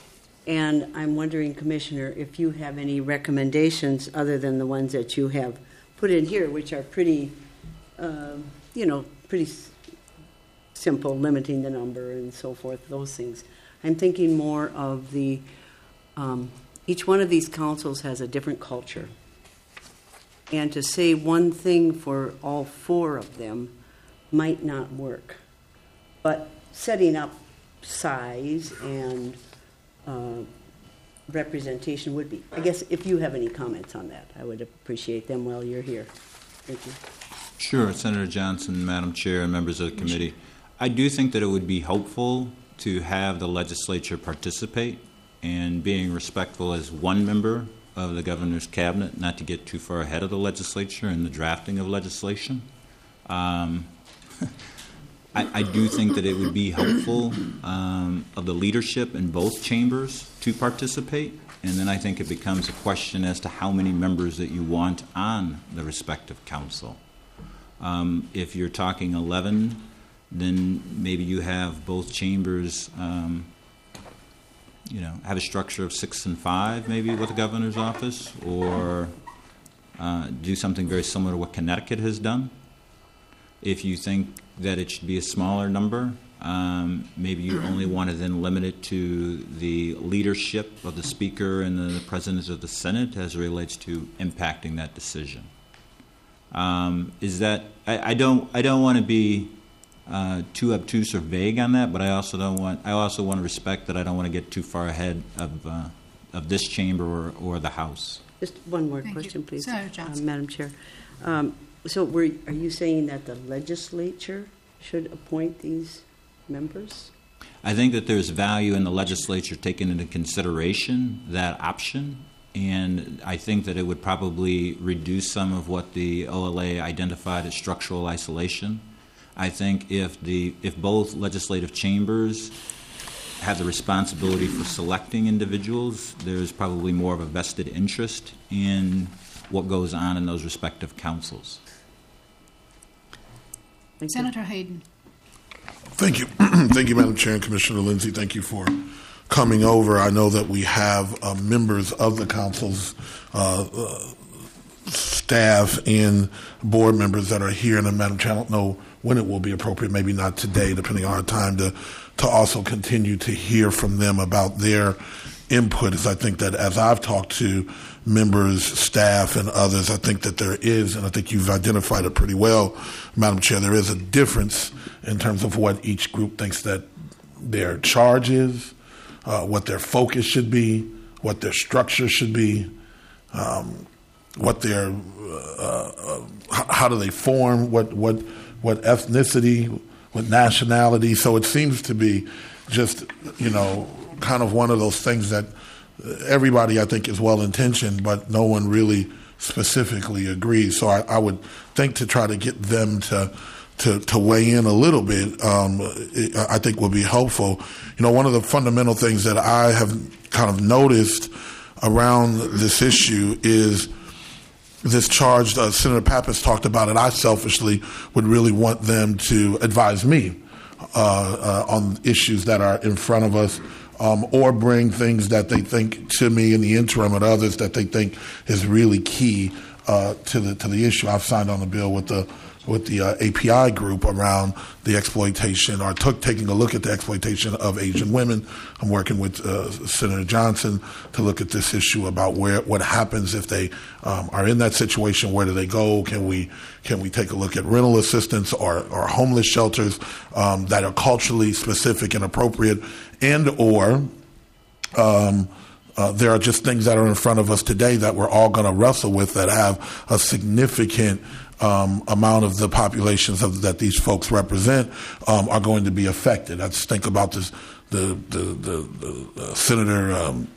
And I'm wondering, Commissioner, if you have any recommendations other than the ones that you have put in here, which are pretty, uh, you know, pretty s- simple, limiting the number and so forth, those things. I'm thinking more of the, um, each one of these councils has a different culture. And to say one thing for all four of them might not work. But setting up size and uh, representation would be. I guess if you have any comments on that, I would appreciate them while you're here. Thank you. Sure, Senator Johnson, Madam Chair, and members of the committee. I do think that it would be helpful to have the legislature participate, and being respectful as one member of the governor's cabinet, not to get too far ahead of the legislature in the drafting of legislation. Um, I, I do think that it would be helpful um, of the leadership in both chambers to participate, and then I think it becomes a question as to how many members that you want on the respective council. Um, if you're talking eleven, then maybe you have both chambers, um, you know, have a structure of six and five, maybe with the governor's office, or uh, do something very similar to what Connecticut has done. If you think that it should be a smaller number, um, maybe you only want to then limit it to the leadership of the Speaker and the President of the Senate as it relates to impacting that decision. Um, is that I, I don't I don't want to be uh, too obtuse or vague on that, but I also don't want I also want to respect that I don't want to get too far ahead of uh, of this chamber or, or the House. Just one more Thank you. question, please. Senator Johnson. Uh, Madam Chair. Um, so were, are you saying that the legislature should appoint these members? I think that there's value in the legislature taking into consideration that option, and I think that it would probably reduce some of what the O L A identified as structural isolation. I think if the if both legislative chambers have the responsibility for selecting individuals, there's probably more of a vested interest in what goes on in those respective councils. Thank you. Senator Hayden. Thank you. Thank you, Madam Chair and Commissioner Lindsay. Thank you for coming over. I know that we have uh, members of the council's uh, uh, staff and board members that are here, and Madam Chair, I don't know when it will be appropriate, maybe not today, depending on our time, to, to also continue to hear from them about their input. Is I think that as I've talked to members, staff, and others, I think that there is, and I think you've identified it pretty well, Madam Chair, there is a difference in terms of what each group thinks that their charge is, uh, what their focus should be, what their structure should be, um, what their uh, uh, how do they form, what what what ethnicity, what nationality. So it seems to be just, you know, kind of one of those things that everybody, I think, is well intentioned, but no one really specifically agrees. So I, I would think to try to get them to to, to weigh in a little bit, um, it, I think would be helpful. You know, one of the fundamental things that I have kind of noticed around this issue is this charge. Uh, Senator Pappas talked about it. I selfishly would really want them to advise me uh, uh, on issues that are in front of us, um, or bring things that they think to me in the interim or others that they think is really key uh, to the to the issue. I've signed on the bill with the with the uh, A P I group around the exploitation, or took, taking a look at the exploitation of Asian women. I'm working with uh, Senator Johnson to look at this issue about where what happens if they um, are in that situation. Where do they go? Can we can we take a look at rental assistance or, or homeless shelters um, that are culturally specific and appropriate, and or um, Uh, there are just things that are in front of us today that we're all going to wrestle with that have a significant um, amount of the populations of, that these folks represent um, are going to be affected. I just think about this, the the the, the uh, Senator um,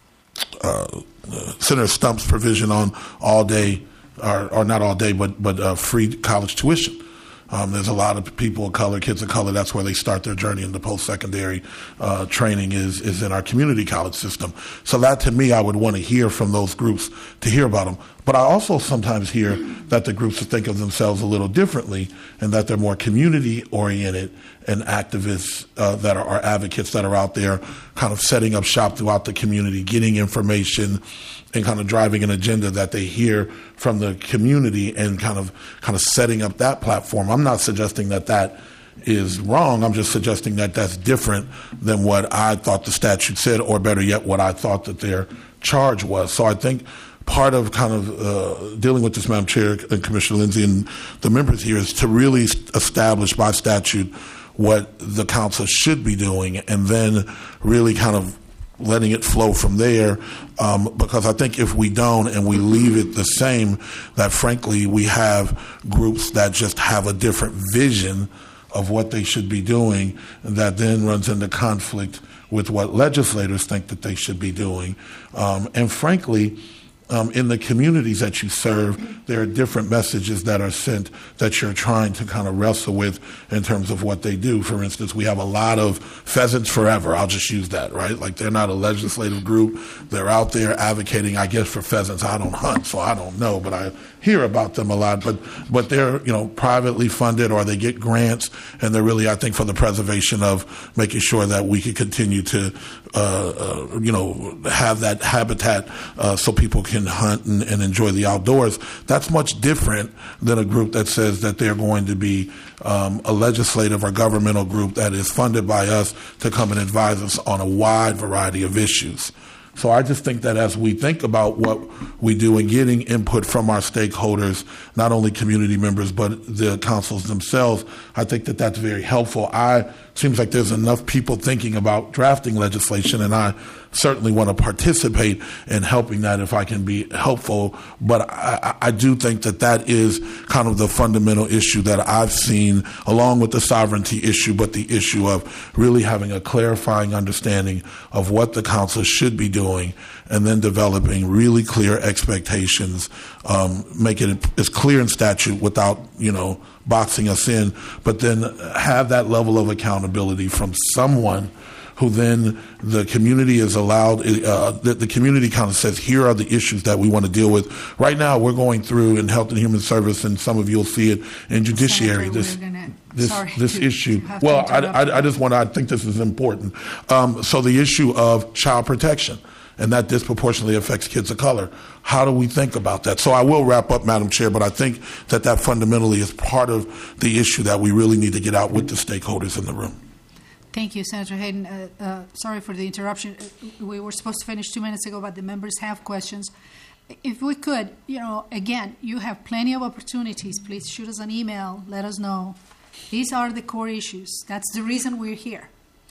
uh, uh, Senator Stump's provision on all day, or, or not all day, but but uh, free college tuition. Um, there's a lot of people of color, kids of color. That's where they start their journey into post-secondary uh, training is is in our community college system. So that, to me, I would want to hear from those groups to hear about them. But I also sometimes hear that the groups think of themselves a little differently, and that they're more community-oriented and activists uh, that are, are advocates that are out there kind of setting up shop throughout the community, getting information, and kind of driving an agenda that they hear from the community, and kind of kind of setting up that platform. I'm not suggesting that that is wrong. I'm just suggesting that that's different than what I thought the statute said, or better yet, what I thought that their charge was. So I think part of kind of uh, dealing with this, Madam Chair and Commissioner Lindsay and the members here, is to really establish by statute what the council should be doing, and then really kind of letting it flow from there, um, because I think if we don't and we leave it the same, that frankly we have groups that just have a different vision of what they should be doing, that then runs into conflict with what legislators think that they should be doing. Um, and frankly, Um, in the communities that you serve, there are different messages that are sent that you're trying to kind of wrestle with in terms of what they do. For instance, we have a lot of Pheasants Forever. I'll just use that, right? Like, they're not a legislative group. They're out there advocating, I guess, for pheasants. I don't hunt, so I don't know, but I hear about them a lot. But but they're, you know, privately funded, or they get grants, and they're really, I think, for the preservation of making sure that we can continue to, uh, uh, you know, have that habitat uh, so people can hunt and, and enjoy the outdoors. That's much different than a group that says that they're going to be um, a legislative or governmental group that is funded by us to come and advise us on a wide variety of issues. So I just think that as we think about what we do and getting input from our stakeholders, not only community members but the councils themselves, I think that that's very helpful. I seems like there's enough people thinking about drafting legislation, and I certainly want to participate in helping that if I can be helpful. But I, I do think that that is kind of the fundamental issue that I've seen, along with the sovereignty issue, but the issue of really having a clarifying understanding of what the council should be doing, and then developing really clear expectations, um, make it as clear in statute without, you know, boxing us in, but then have that level of accountability from someone who then the community is allowed, uh, the, the community kind of says, here are the issues that we want to deal with. Right now, we're going through in Health and Human Service, and some of you will see it in Judiciary, Senator, this gonna, this sorry this to, issue. to Well, I, I, I just want to, I think this is important. Um, so the issue of child protection, and that disproportionately affects kids of color. How do we think about that? So I will wrap up, Madam Chair, but I think that that fundamentally is part of the issue that we really need to get out with the stakeholders in the room. Thank you, Senator Hayden. Uh, uh, sorry for the interruption. We were supposed to finish two minutes ago, but the members have questions. If we could, you know, again, you have plenty of opportunities. Please shoot us an email. Let us know. These are the core issues. That's the reason we're here.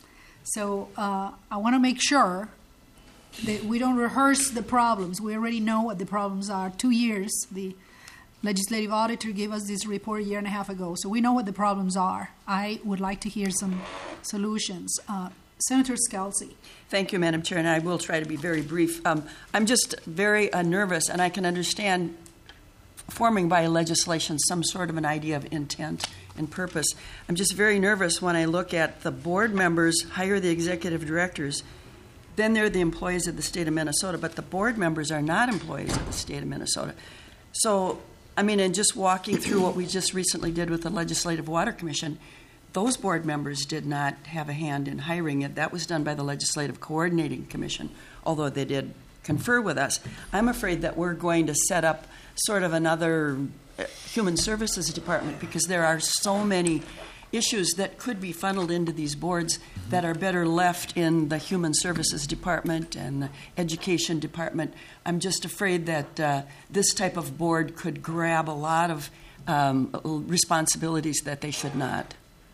So uh, I want to make sure that we don't rehearse the problems. We already know what the problems are. Two years, the legislative auditor gave us this report a year and a half ago, so we know what the problems are. I would like to hear some solutions. Uh, Senator Scalzi. Thank you, Madam Chair, and I will try to be very brief. Um, I'm just very uh, nervous, and I can understand forming by legislation some sort of an idea of intent and purpose. I'm just very nervous when I look at the board members hire the executive directors. Then they're the employees of the state of Minnesota, but the board members are not employees of the state of Minnesota. So, I mean, and just walking through what we just recently did with the Legislative Water Commission, those board members did not have a hand in hiring it. That was done by the Legislative Coordinating Commission, although they did confer with us. I'm afraid that we're going to set up sort of another Human Services Department because there are so many issues that could be funneled into these boards that are better left in the Human Services Department and the Education Department. I'm just afraid that uh, this type of board could grab a lot of um, responsibilities that they should not.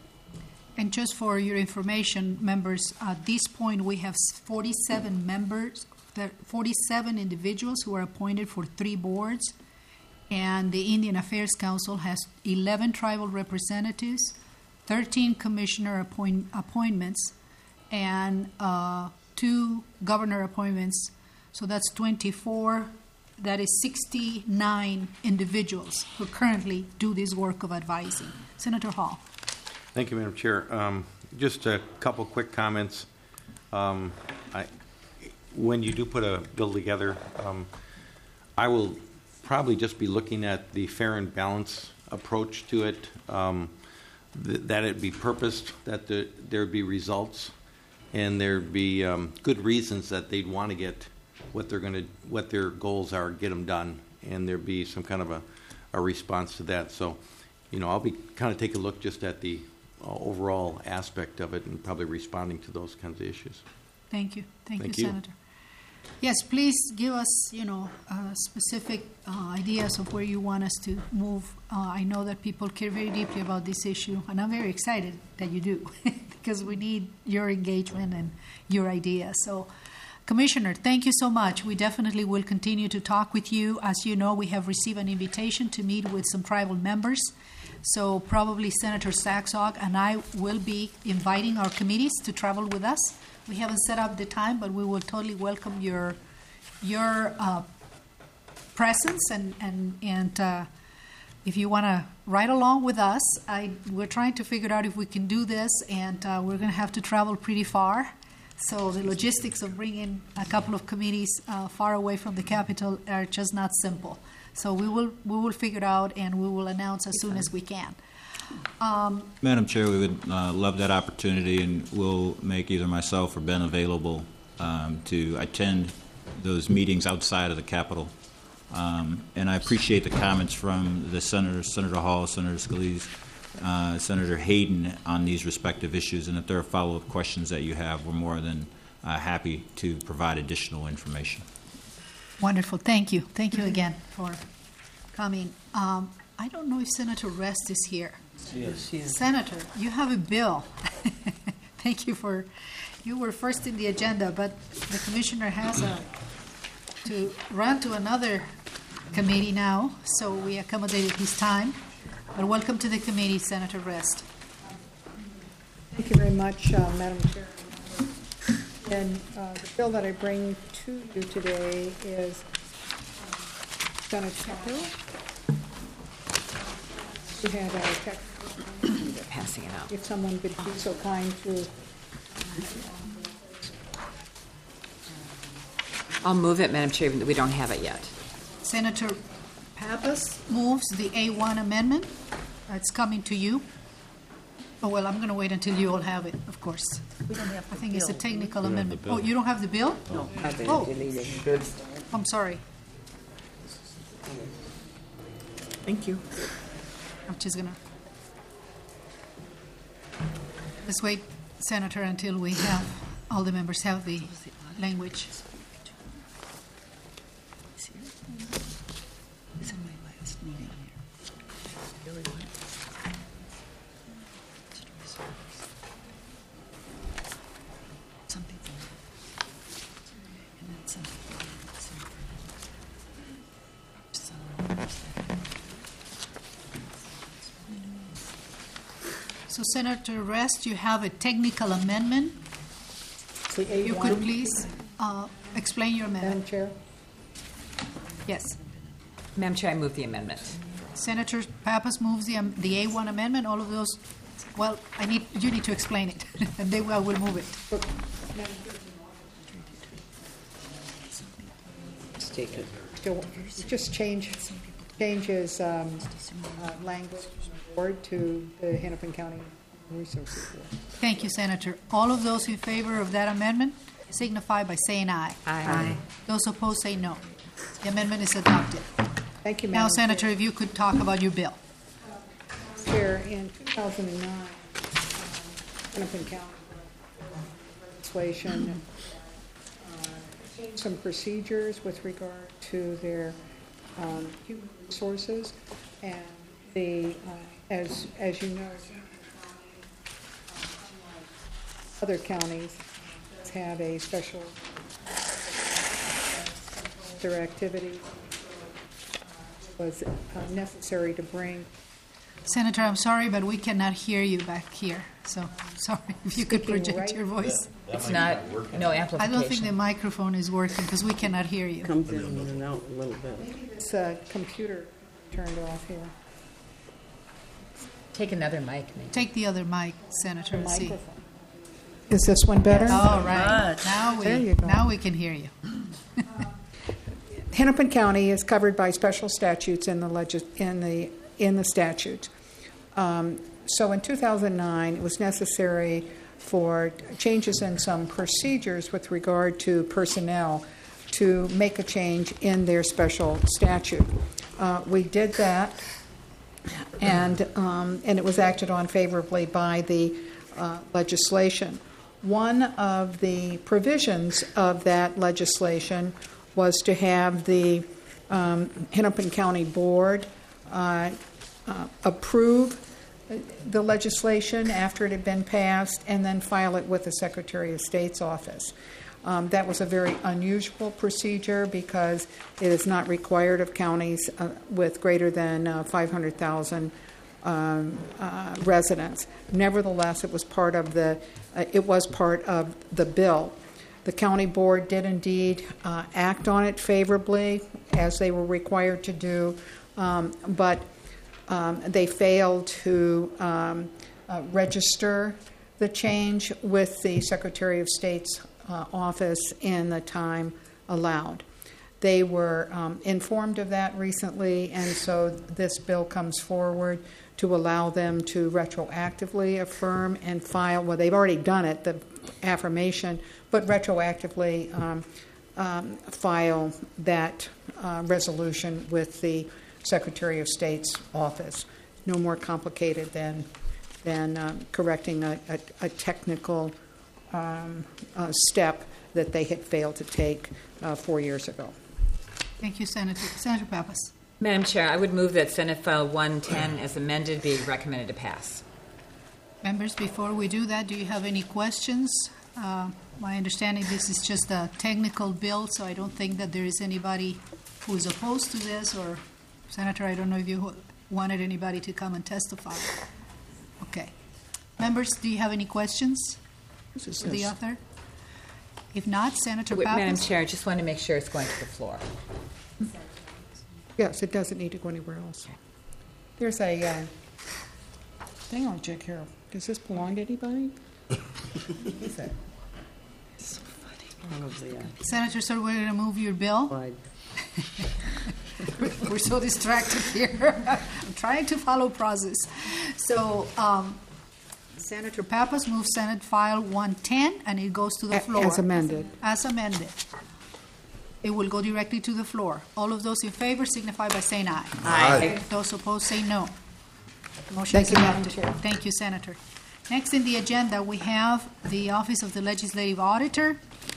And just for your information, members, at this point we have forty-seven members, forty-seven individuals who are appointed for three boards, and the Indian Affairs Council has eleven tribal representatives, thirteen commissioner appoint, appointments, and uh, two governor appointments. So that's twenty-four. That is sixty-nine individuals who currently do this work of advising. Senator Hall. Thank you, Madam Chair. Um, just a couple quick comments. Um, I, when you do put a bill together, um, I will probably just be looking at the fair and balanced approach to it, um, th- that it be purposed, that the, there be results, and there be um, good reasons that they'd want to get what they're going to, what their goals are, get them done, and there be some kind of a, a response to that. So, you know, I'll be kind of take a look just at the uh, overall aspect of it and probably responding to those kinds of issues. Thank you. Thank, Thank you, you. Senator. Yes, please give us, you know, uh, specific uh, ideas of where you want us to move. Uh, I know that people care very deeply about this issue, and I'm very excited that you do because we need your engagement and your ideas. So, Commissioner, thank you so much. We definitely will continue to talk with you. As you know, we have received an invitation to meet with some tribal members. So probably Senator Saxog and I will be inviting our committees to travel with us. We haven't set up the time, but we will totally welcome your your uh, presence. And and and uh, if you want to ride along with us, I we're trying to figure out if we can do this, and uh, we're going to have to travel pretty far. So the logistics of bringing a couple of committees uh, far away from the capital are just not simple. So we will we will figure it out, and we will announce as soon as we can. Um, Madam Chair, we would uh, love that opportunity, and we'll make either myself or Ben available um, to attend those meetings outside of the Capitol. Um, and I appreciate the comments from the senators, Senator Hall, Senator Scalise, uh, Senator Hayden on these respective issues. And if there are follow-up questions that you have, we're more than uh, happy to provide additional information. Wonderful. Thank you. Thank you again for coming. Um, I don't know if Senator Rest is here. Yes, yes. Senator, you have a bill. Thank you for, you were first in the agenda, but the commissioner has a, to run to another committee now, so we accommodated his time. But welcome to the committee, Senator Rest. Thank you very much, uh, Madam Chair. And uh, the bill that I bring to you today is Senate Chapel. We had a check. They're passing it out. If someone could be so kind to. I'll move it, Madam Chair, even though we don't have it yet. Senator Pappas moves the A one amendment. It's coming to you. Oh, well, I'm going to wait until you all have it, of course. We don't have I the think it's a bill. technical amendment. Oh, you don't have the bill? No. Oh, I'm sorry. Thank you. I'm just going to. Let's wait, Senator, until we have, all the members have the language. It's in my last meeting here. Really what? So Senator Rest, you have a technical amendment. It's the A You one. could please uh, explain your Madam amendment. Chair? Yes. Madam Chair, I move the amendment. Senator Pappas moves the, um, the A one amendment. All of those, well, I need, you need to explain it, and then I will move it. Let's take it. Still- Just change, changes um, uh, language from the board to the Hennepin County Resources Board. Thank you, Senator. All of those in favor of that amendment signify by saying aye. Aye. Those opposed say no. The amendment is adopted. Thank you, Now, Madam Chair. Senator, if you could talk about your bill. Chair, in two thousand nine, um, Hennepin County legislation uh, changed some procedures with regard to their um, human resources, and the, uh, as, as you know, other counties have a special their activity was uh, necessary to bring. Senator, I'm sorry, but we cannot hear you back here. So, sorry, if you could Speaking project right- your voice. It's not, no I amplification. don't think the microphone is working because we cannot hear you. Comes in and out a little bit. It's a computer turned off here. Take another mic, maybe. Take the other mic, Senator, and see. Microphone. Is this one better? All right. Much. Now There we, you go. now we can hear you. Hennepin County is covered by special statutes in the legis- in the in the statutes. Um, so in two thousand nine, it was necessary for changes in some procedures with regard to personnel to make a change in their special statute. Uh, we did that, and um, and it was acted on favorably by the uh, legislation. One of the provisions of that legislation was to have the um, Hennepin County Board uh, uh, approve the legislation after it had been passed and then file it with the Secretary of State's office. Um, that was a very unusual procedure because it is not required of counties uh, with greater than uh, five hundred thousand um, uh, residents. Nevertheless, it was part of the uh, it was part of the bill. The county board did indeed uh, act on it favorably, as they were required to do, um, but um, they failed to um, uh, register the change with the Secretary of State's uh, office in the time allowed. They were um, informed of that recently, and so this bill comes forward to allow them to retroactively affirm and file. Well, they've already done it, the affirmation, but retroactively um, um, file that uh, resolution with the Secretary of State's office. No more complicated than than um, correcting a, a, a technical um, uh, step that they had failed to take uh, four years ago. Thank you, Senator. Senator Pappas. Madam Chair, I would move that Senate File one ten as amended be recommended to pass. Members, before we do that, do you have any questions? Uh, my understanding this is just a technical bill, so I don't think that there is anybody who is opposed to this, or Senator, I don't know if you wanted anybody to come and testify. Okay. Members, do you have any questions This is for the this. author? If not, Senator Wait, Madam Pappas. Chair, I just want to make sure it's going to the floor. Yes, it doesn't need to go anywhere else. There's a uh, thing on Jack here. Does this belong to anybody? What is that? Probably, uh, Senator, sir, we're going to move your bill. wide. We're so distracted here. I'm trying to follow process. So, um, Senator Pappas moves Senate File one ten, and it goes to the A- floor. as amended. As amended. It will go directly to the floor. All of those in favor signify by saying aye. Aye. Those opposed say no. Motion is Thank you, Madam adopted. Chair. Thank you, Senator. Next in the agenda, we have the Office of the Legislative Auditor.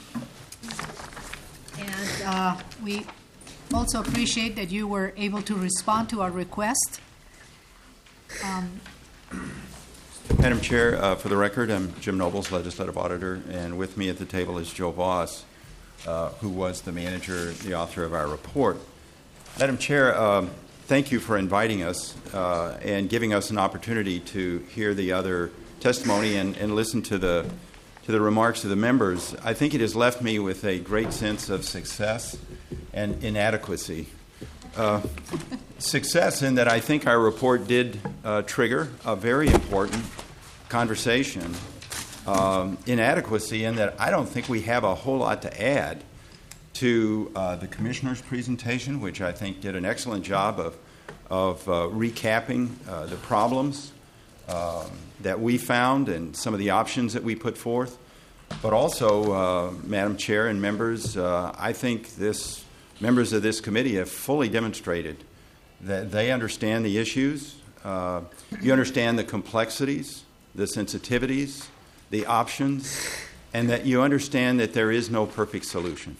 And uh, we also appreciate that you were able to respond to our request. Um, Madam Chair, uh, for the record, I'm Jim Nobles, Legislative Auditor, and with me at the table is Joe Voss, uh, who was the manager, the author of our report. Madam Chair, um, thank you for inviting us uh, and giving us an opportunity to hear the other testimony and, and listen to the to the remarks of the members. I think it has left me with a great sense of success and inadequacy. Uh, success in that I think our report did uh, trigger a very important conversation. Um, inadequacy in that I don't think we have a whole lot to add to uh, the commissioner's presentation, which I think did an excellent job of, of uh, recapping uh, the problems uh, that we found and some of the options that we put forth. But also, uh, Madam Chair and members, uh, I think this members of this committee have fully demonstrated that they understand the issues. Uh, you understand the complexities, the sensitivities, the options, and that you understand that there is no perfect solution.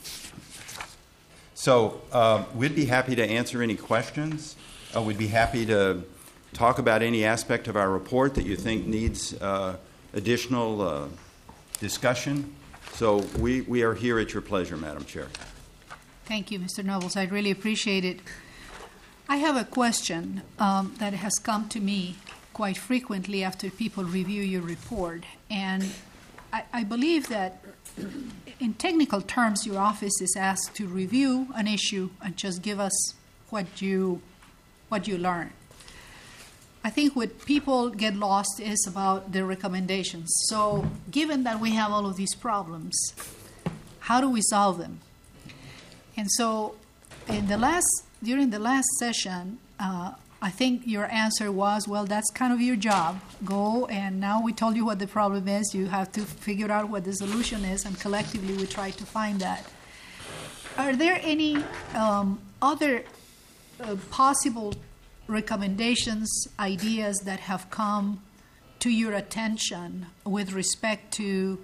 So uh, we'd be happy to answer any questions. Uh, we'd be happy to talk about any aspect of our report that you think needs uh, additional uh, discussion. So we, we are here at your pleasure, Madam Chair. Thank you, Mister Nobles. I really appreciate it. I have a question um, that has come to me quite frequently after people review your report. And I, I believe that in technical terms, your office is asked to review an issue and just give us what you, what you learn. I think what people get lost is about the recommendations. So given that we have all of these problems, how do we solve them? And so in the last, during the last session, uh, I think your answer was, well, that's kind of your job. Go, and now we told you what the problem is. You have to figure out what the solution is, and collectively we try to find that. Are there any um, other uh, possible recommendations, ideas that have come to your attention with respect to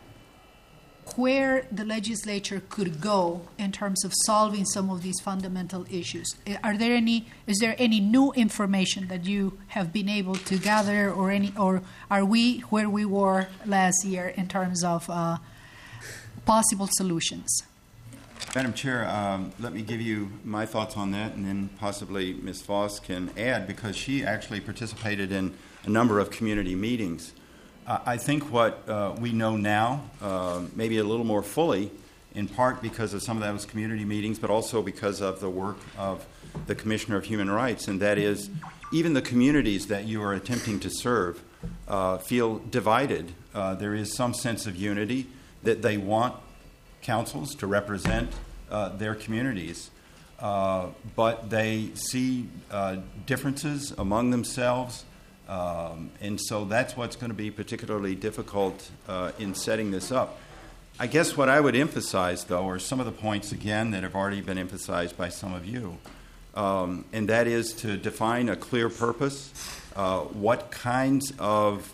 where the legislature could go in terms of solving some of these fundamental issues? Are there any? Is there any new information that you have been able to gather, or any, or are we where we were last year in terms of uh, possible solutions? Madam Chair, um, let me give you my thoughts on that, and then possibly Miz Voss can add, because she actually participated in a number of community meetings. I think what uh, we know now, uh, maybe a little more fully, in part because of some of those community meetings, but also because of the work of the Commissioner of Human Rights, and that is even the communities that you are attempting to serve uh, feel divided. Uh, there is some sense of unity that they want councils to represent uh, their communities, uh, but they see uh, differences among themselves. Um, and so that's what's going to be particularly difficult uh, in setting this up. I guess what I would emphasize, though, are some of the points, again, that have already been emphasized by some of you, um, and that is to define a clear purpose. Uh, what kinds of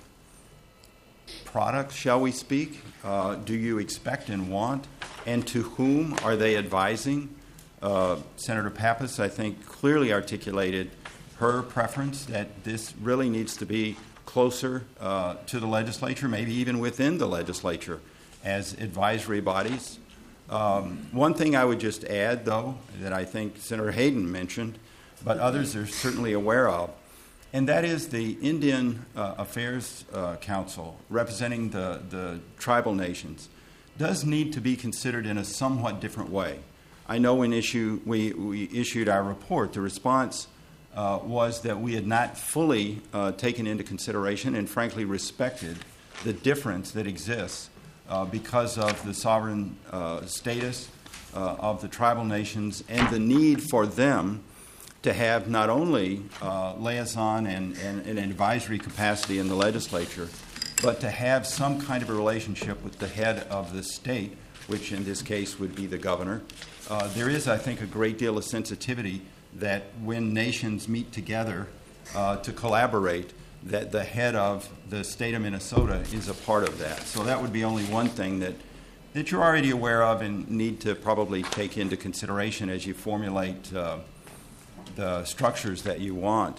products, shall we speak, uh, do you expect and want, and to whom are they advising? Uh, Senator Pappas, I think, clearly articulated her preference that this really needs to be closer uh, to the legislature, maybe even within the legislature as advisory bodies. Um, one thing I would just add, though, that I think Senator Hayden mentioned, but others are certainly aware of, and that is the Indian uh, Affairs uh, Council, representing the, the tribal nations, does need to be considered in a somewhat different way. I know when issue, we, we issued our report, the response Uh, was that we had not fully uh, taken into consideration and frankly respected the difference that exists uh, because of the sovereign uh, status uh, of the tribal nations and the need for them to have not only uh, liaison and, and an advisory capacity in the legislature, but to have some kind of a relationship with the head of the state, which in this case would be the governor. Uh, there is, I think, a great deal of sensitivity that when nations meet together uh, to collaborate, that the head of the state of Minnesota is a part of that. So that would be only one thing that, that you're already aware of and need to probably take into consideration as you formulate uh, the structures that you want.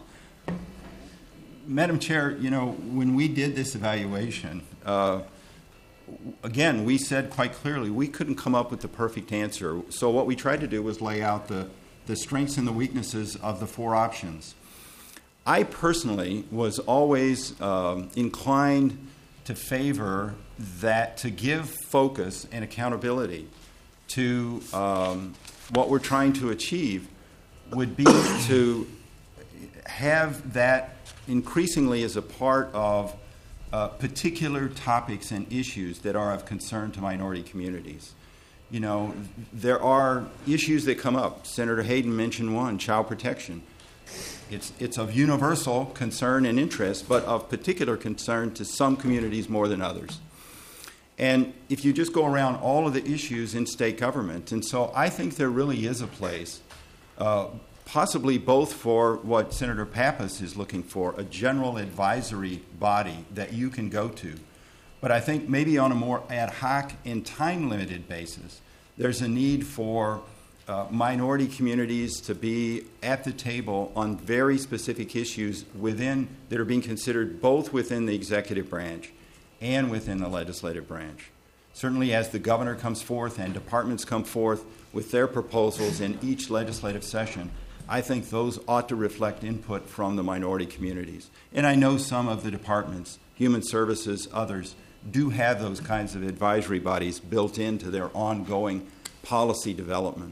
Madam Chair, you know, when we did this evaluation, uh, again, we said quite clearly we couldn't come up with the perfect answer. So what we tried to do was lay out the the strengths and the weaknesses of the four options. I personally was always um, inclined to favor that, to give focus and accountability to um, what we're trying to achieve would be to have that increasingly as a part of uh, particular topics and issues that are of concern to minority communities. You know, there are issues that come up. Senator Hayden mentioned one, child protection. It's, it's of universal concern and interest, but of particular concern to some communities more than others. And if you just go around all of the issues in state government, and so I think there really is a place, uh, possibly both for what Senator Pappas is looking for, a general advisory body that you can go to, but I think maybe on a more ad hoc and time-limited basis, there's a need for uh, minority communities to be at the table on very specific issues within that are being considered both within the executive branch and within the legislative branch. Certainly as the governor comes forth and departments come forth with their proposals in each legislative session, I think those ought to reflect input from the minority communities. And I know some of the departments, Human Services, others, do have those kinds of advisory bodies built into their ongoing policy development.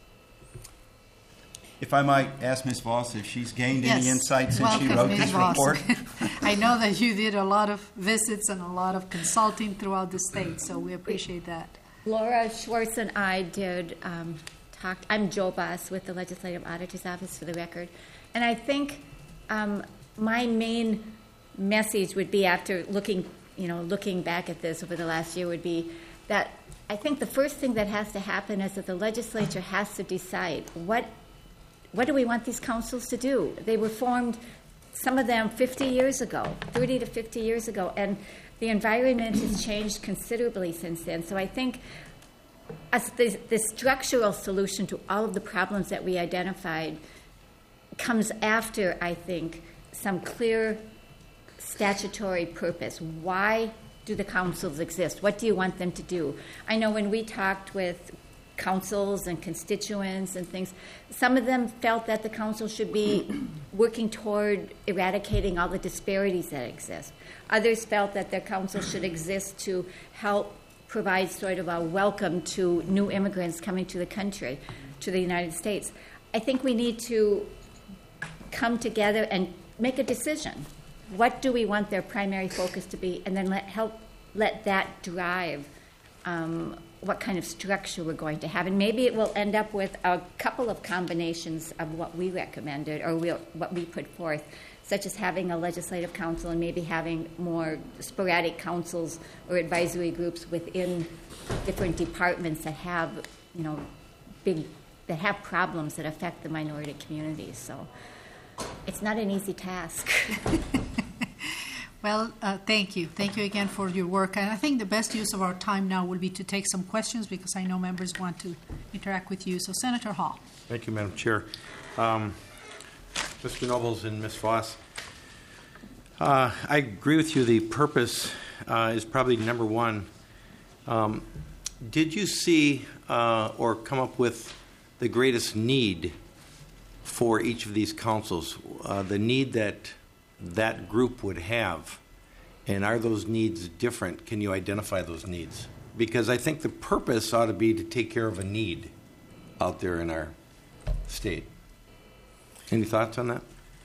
If I might ask Miz Voss if she's gained Yes. any insight since Welcome, she wrote Miz this Voss. report. I know that you did a lot of visits and a lot of consulting throughout the state, so we appreciate that. Laura Schwartz and I did um, talk. I'm Joe Boss with the Legislative Auditor's Office, for the record. And I think um, my main message would be, after looking, you know, looking back at this over the last year, would be that I think the first thing that has to happen is that the legislature has to decide what what do we want these councils to do. They were formed, some of them fifty years ago, thirty to fifty years ago, and the environment has changed considerably since then. So I think as the, the structural solution to all of the problems that we identified comes after, I think, some clear statutory purpose. Why do the councils exist? What do you want them to do? I know when we talked with councils and constituents and things, some of them felt that the council should be working toward eradicating all the disparities that exist. Others felt that their council should exist to help provide sort of a welcome to new immigrants coming to the country, to the United States. I think we need to come together and make a decision. What do we want their primary focus to be? And then let help let that drive um, what kind of structure we're going to have. And maybe it will end up with a couple of combinations of what we recommended or we'll, what we put forth, such as having a legislative council and maybe having more sporadic councils or advisory groups within different departments that have, you know, big, that have problems that affect the minority communities. So it's not an easy task. Well, uh, thank you. Thank you again for your work. And I think the best use of our time now will be to take some questions, because I know members want to interact with you. So, Senator Hall. Thank you, Madam Chair. Um, Mister Nobles and Miz Voss, uh, I agree with you. The purpose uh, is probably number one. Um, did you see uh, or come up with the greatest need for each of these councils, uh, the need that that group would have, and are those needs different? Can you identify those needs? Because I think the purpose ought to be to take care of a need out there in our state. Any thoughts on that?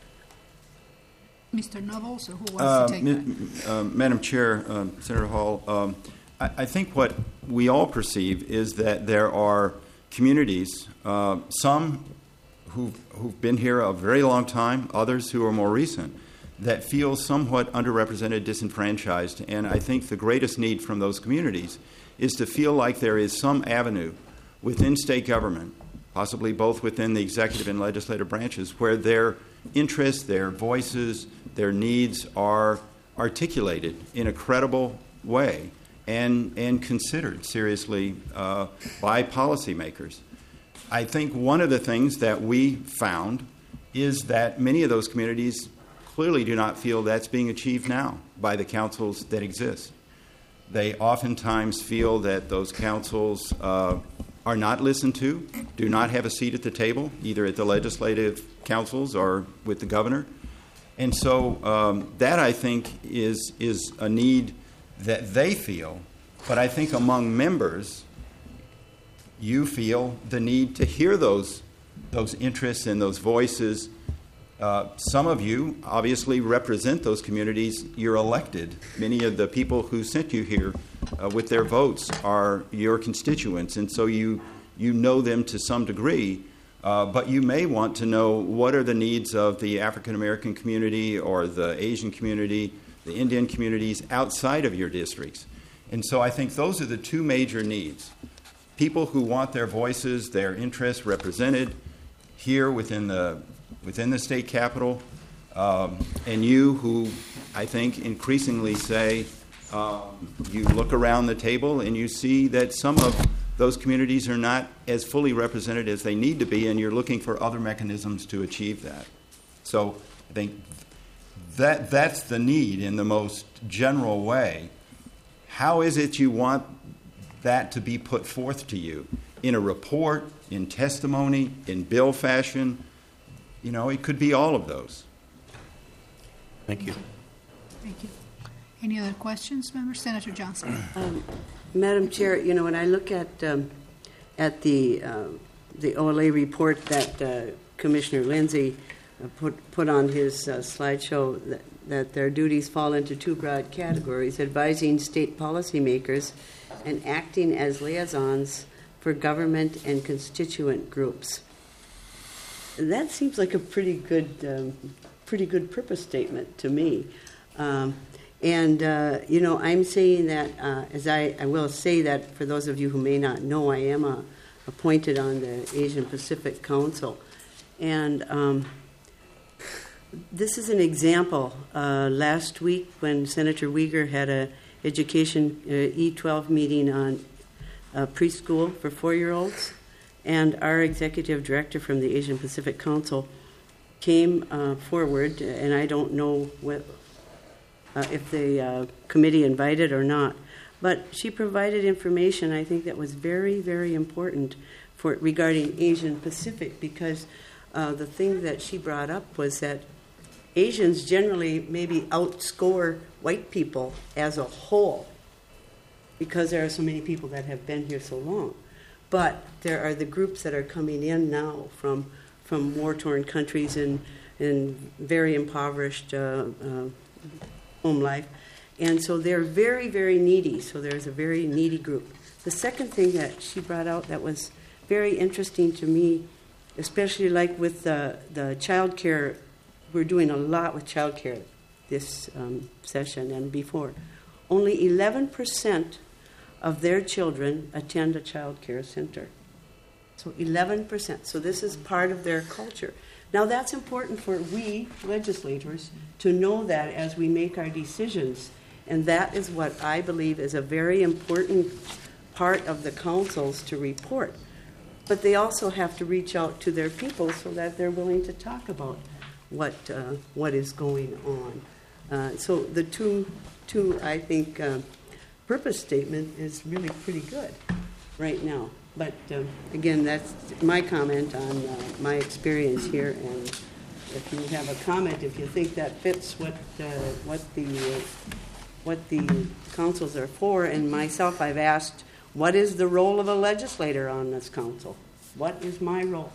Mister Nobles, or who wants Uh, to take Mi- that? uh, Madam Chair, um, Senator Hall, um, I, I think what we all perceive is that there are communities, uh, some who've, who've been here a very long time, others who are more recent, that feel somewhat underrepresented, disenfranchised. And I think the greatest need from those communities is to feel like there is some avenue within state government, possibly both within the executive and legislative branches, where their interests, their voices, their needs are articulated in a credible way and, and considered seriously uh, by policymakers. I think one of the things that we found is that many of those communities clearly do not feel that's being achieved now by the councils that exist. They oftentimes feel that those councils uh, are not listened to, do not have a seat at the table, either at the legislative councils or with the governor. And so um, that, I think, is, is a need that they feel. But I think among members, you feel the need to hear those, those interests and those voices. Uh, some of you obviously represent those communities. You're elected. Many of the people who sent you here uh, with their votes are your constituents, and so you, you know them to some degree. Uh, but you may want to know what are the needs of the African American community or the Asian community, the Indian communities outside of your districts. And so I think those are the two major needs. People who want their voices, their interests represented here within the within the state capitol, um, and you who I think increasingly say um, you look around the table and you see that some of those communities are not as fully represented as they need to be, and you're looking for other mechanisms to achieve that. So I think that that's the need in the most general way. How is it you want that to be put forth to you? In a report, in testimony, in bill fashion? You know, it could be all of those. Thank you. Thank you. Any other questions, members? Senator Johnson. Um, Madam Chair, you know, when I look at um, at the uh, the O L A report that uh, Commissioner Lindsay uh, put put on his uh, slideshow, that, that their duties fall into two broad categories: advising state policymakers and acting as liaisons for government and constituent groups. That seems like a pretty good, um, pretty good purpose statement to me. Um, and, uh, you know, I'm saying that, uh, as I, I will say that for those of you who may not know, I am a, appointed on the Asian Pacific Council. And um, this is an example. Uh, last week when Senator Uyghur had a education uh, E twelve meeting on uh, preschool for four-year-olds, and our executive director from the Asian Pacific Council came uh, forward, and I don't know what, uh, if the uh, committee invited or not, but she provided information I think that was very, very important for regarding Asian Pacific, because uh, the thing that she brought up was that Asians generally maybe outscore white people as a whole because there are so many people that have been here so long. But there are the groups that are coming in now from from war-torn countries and, and very impoverished uh, uh, home life. And so they're very, very needy. So there's a very needy group. The second thing that she brought out that was very interesting to me, especially like with the, the child care, we're doing a lot with child care this um, session and before. Only eleven percent of their children attend a child care center. So eleven percent. So this is part of their culture. Now that's important for we legislators to know that as we make our decisions. And that is what I believe is a very important part of the councils to report. But they also have to reach out to their people so that they're willing to talk about what uh, what is going on. Uh, so the two, two I think, uh, purpose statement is really pretty good right now. But uh, again, that's my comment on uh, my experience here. And if you have a comment, if you think that fits what uh, what the uh, what the councils are for, and myself, I've asked, what is the role of a legislator on this council? What is my role?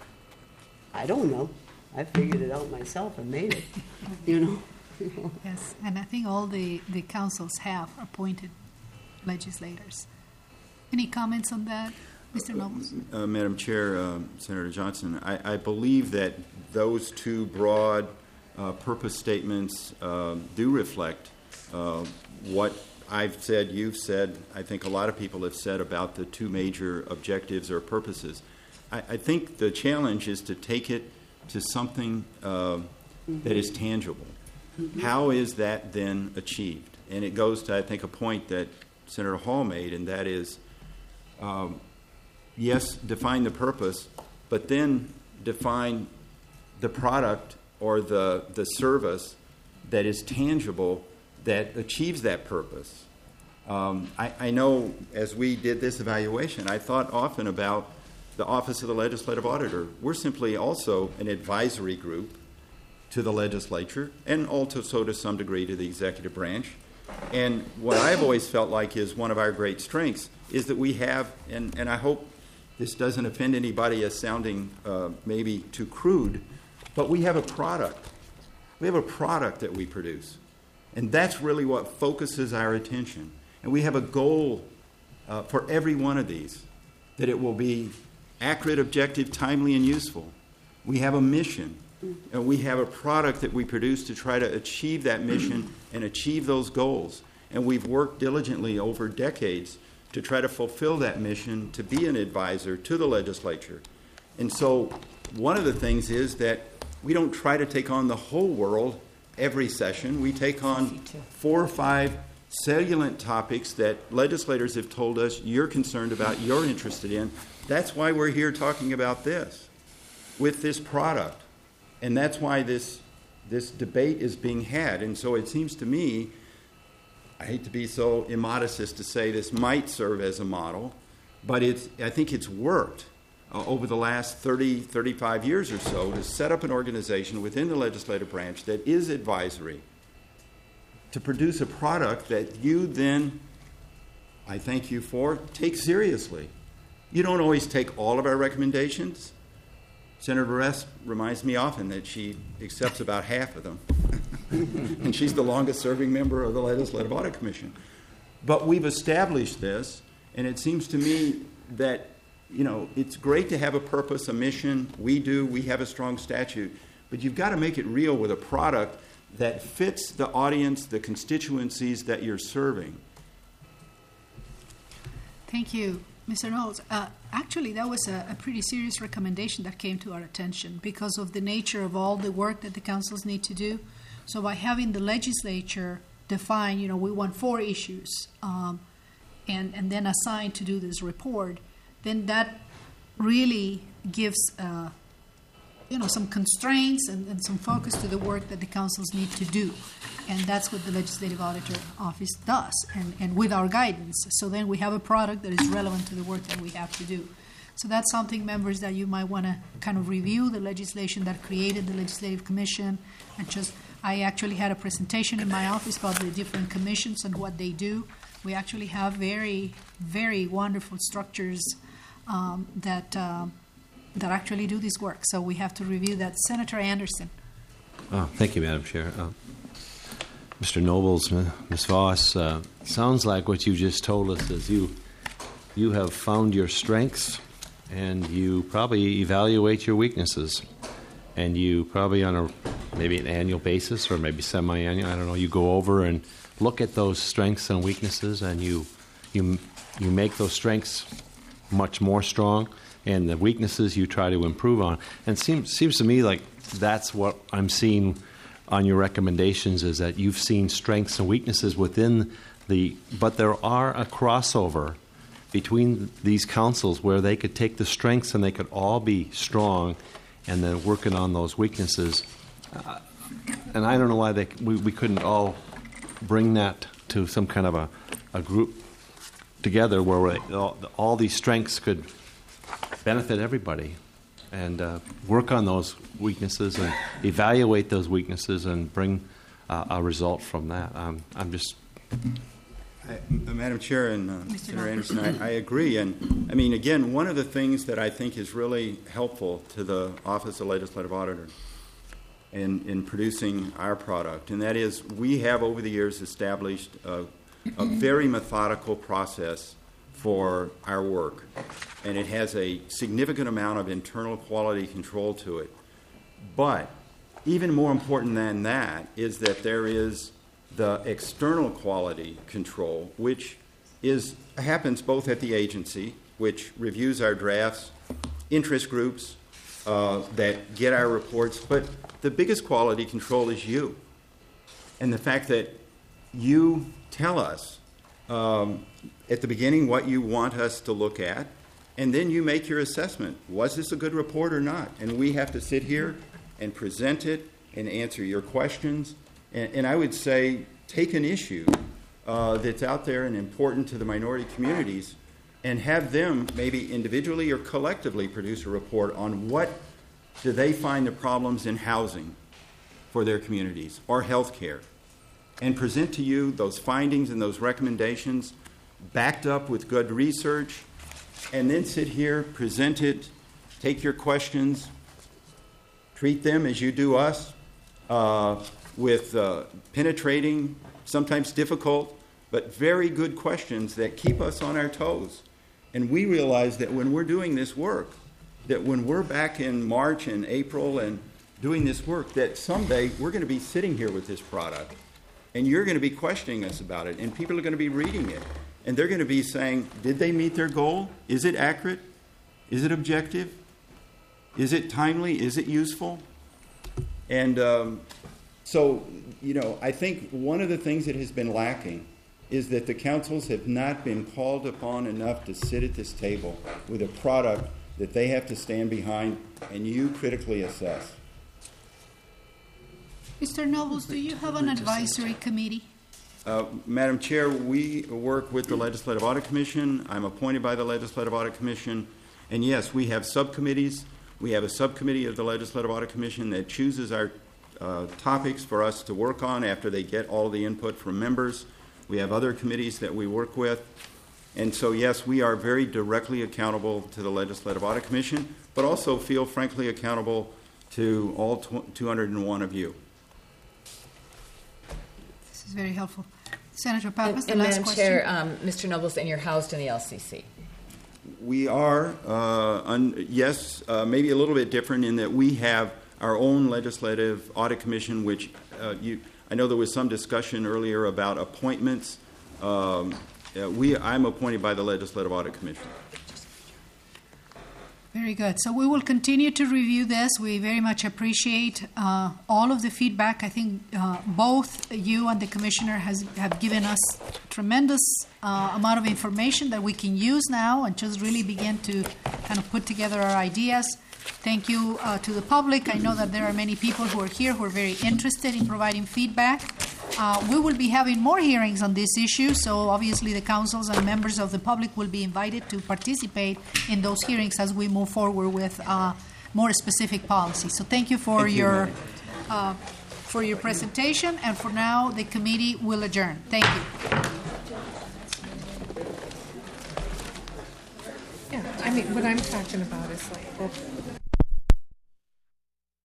I don't know. I figured it out myself and made it. You know. Yes, and I think all the, the councils have appointed legislators. Any comments on that, Mister Nobles? Uh, Madam Chair, uh, Senator Johnson, I, I believe that those two broad uh, purpose statements uh, do reflect uh, what I've said, you've said, I think a lot of people have said about the two major objectives or purposes. I, I think the challenge is to take it to something uh, mm-hmm. that is tangible. Mm-hmm. How is that then achieved? And it goes to, I think, a point that Senator Hall made, and that is, um, yes, define the purpose, but then define the product or the, the service that is tangible that achieves that purpose. Um, I, I know as we did this evaluation, I thought often about the Office of the Legislative Auditor. We're simply also an advisory group to the legislature and also to some degree to the executive branch. And what I've always felt like is one of our great strengths is that we have, and, and I hope this doesn't offend anybody as sounding uh, maybe too crude, but we have a product. We have a product that we produce. And that's really what focuses our attention. And we have a goal uh, for every one of these, that it will be accurate, objective, timely, and useful. We have a mission, and we have a product that we produce to try to achieve that mission and achieve those goals. And we've worked diligently over decades to try to fulfill that mission, to be an advisor to the legislature. And so one of the things is that we don't try to take on the whole world every session. We take on four or five salient topics that legislators have told us you're concerned about, you're interested in. That's why we're here talking about this, with this product. And that's why this this debate is being had. And so it seems to me, I hate to be so immodest as to say this might serve as a model, but it's, I think it's worked uh, over the last thirty, thirty-five years or so to set up an organization within the legislative branch that is advisory, to produce a product that you then, I thank you for, take seriously. You don't always take all of our recommendations. Senator Rest reminds me often that she accepts about half of them. And she's the longest-serving member of the Legislative Audit Commission. But we've established this, and it seems to me that, you know, it's great to have a purpose, a mission. We do. We have a strong statute. But you've got to make it real with a product that fits the audience, the constituencies that you're serving. Thank you, Mister Knowles. Uh, actually, that was a, a pretty serious recommendation that came to our attention because of the nature of all the work that the councils need to do. So by having the legislature define, you know, we want four issues um, and, and then assign to do this report, then that really gives, uh, you know, some constraints and, and some focus to the work that the councils need to do. And that's what the Legislative Auditor Office does, and, and with our guidance. So then we have a product that is relevant to the work that we have to do. So that's something, members, that you might want to kind of review, the legislation that created the Legislative Commission. And just, I actually had a presentation in my office about the different commissions and what they do. We actually have very, very wonderful structures um, that um, that actually do this work. So we have to review that. Senator Anderson. Oh, thank you, Madam Chair. Uh, Mister Nobles, Miz Voss, uh, sounds like what you just told us is you you have found your strengths and you probably evaluate your weaknesses. And you probably on a maybe an annual basis or maybe semi-annual, I don't know, you go over and look at those strengths and weaknesses and you you you make those strengths much more strong and the weaknesses you try to improve on. And it seems seems to me like that's what I'm seeing on your recommendations, is that you've seen strengths and weaknesses within the, but there are a crossover between these councils where they could take the strengths and they could all be strong and then working on those weaknesses. Uh, and I don't know why they, we, we couldn't all bring that to some kind of a, a group together where we, all, all these strengths could benefit everybody. And uh, work on those weaknesses and evaluate those weaknesses and bring uh, a result from that. Um, I'm just... I, uh, Madam Chair and uh, Senator Anderson, I, I agree. And, I mean, again, one of the things that I think is really helpful to the Office of Legislative Auditor in, in producing our product, and that is we have over the years established a, a very methodical process for our work, and it has a significant amount of internal quality control to it. But even more important than that is that there is the external quality control, which is happens both at the agency, which reviews our drafts, interest groups uh, that get our reports, but the biggest quality control is you. And the fact that you tell us um, at the beginning what you want us to look at, and then you make your assessment. Was this a good report or not? And we have to sit here and present it and answer your questions. And, and I would say take an issue uh, that's out there and important to the minority communities, and have them maybe individually or collectively produce a report on what do they find the problems in housing for their communities or health care, and present to you those findings and those recommendations backed up with good research, and then sit here, present it, take your questions, treat them as you do us, uh, with uh, penetrating, sometimes difficult, but very good questions that keep us on our toes. And we realize that when we're doing this work, that when we're back in March and April and doing this work, that someday we're going to be sitting here with this product, and you're going to be questioning us about it, and people are going to be reading it, and they're going to be saying, did they meet their goal? Is it accurate? Is it objective? Is it timely? Is it useful? And um, so, you know, I think one of the things that has been lacking is that the councils have not been called upon enough to sit at this table with a product that they have to stand behind and you critically assess. Mister Nobles, do you have an advisory committee? Uh, Madam Chair, we work with the Legislative Audit Commission. I'm appointed by the Legislative Audit Commission. And yes, we have subcommittees. We have a subcommittee of the Legislative Audit Commission that chooses our uh, topics for us to work on after they get all the input from members. We have other committees that we work with. And so, yes, we are very directly accountable to the Legislative Audit Commission, but also feel frankly accountable to all two hundred and one of you. This is very helpful. Senator Pappas, the and last Madam question. Chair, um, Mister Nobles, and you're housed in the L C C. We are, uh, un- yes, uh, maybe a little bit different in that we have our own Legislative Audit Commission, which uh, you, I know there was some discussion earlier about appointments. Um, uh, we, I'm appointed by the Legislative Audit Commission. Very good. So we will continue to review this. We very much appreciate uh, all of the feedback. I think uh, both you and the Commissioner has, have given us tremendous uh, amount of information that we can use now and just really begin to kind of put together our ideas. Thank you uh, to the public. I know that there are many people who are here who are very interested in providing feedback. Uh, we will be having more hearings on this issue, so obviously the councils and members of the public will be invited to participate in those hearings as we move forward with uh, more specific policy. So thank you for Thank you, your Madam. uh, for your presentation, and for now the committee will adjourn. Thank you. Yeah, I mean, what I'm talking about is like, well,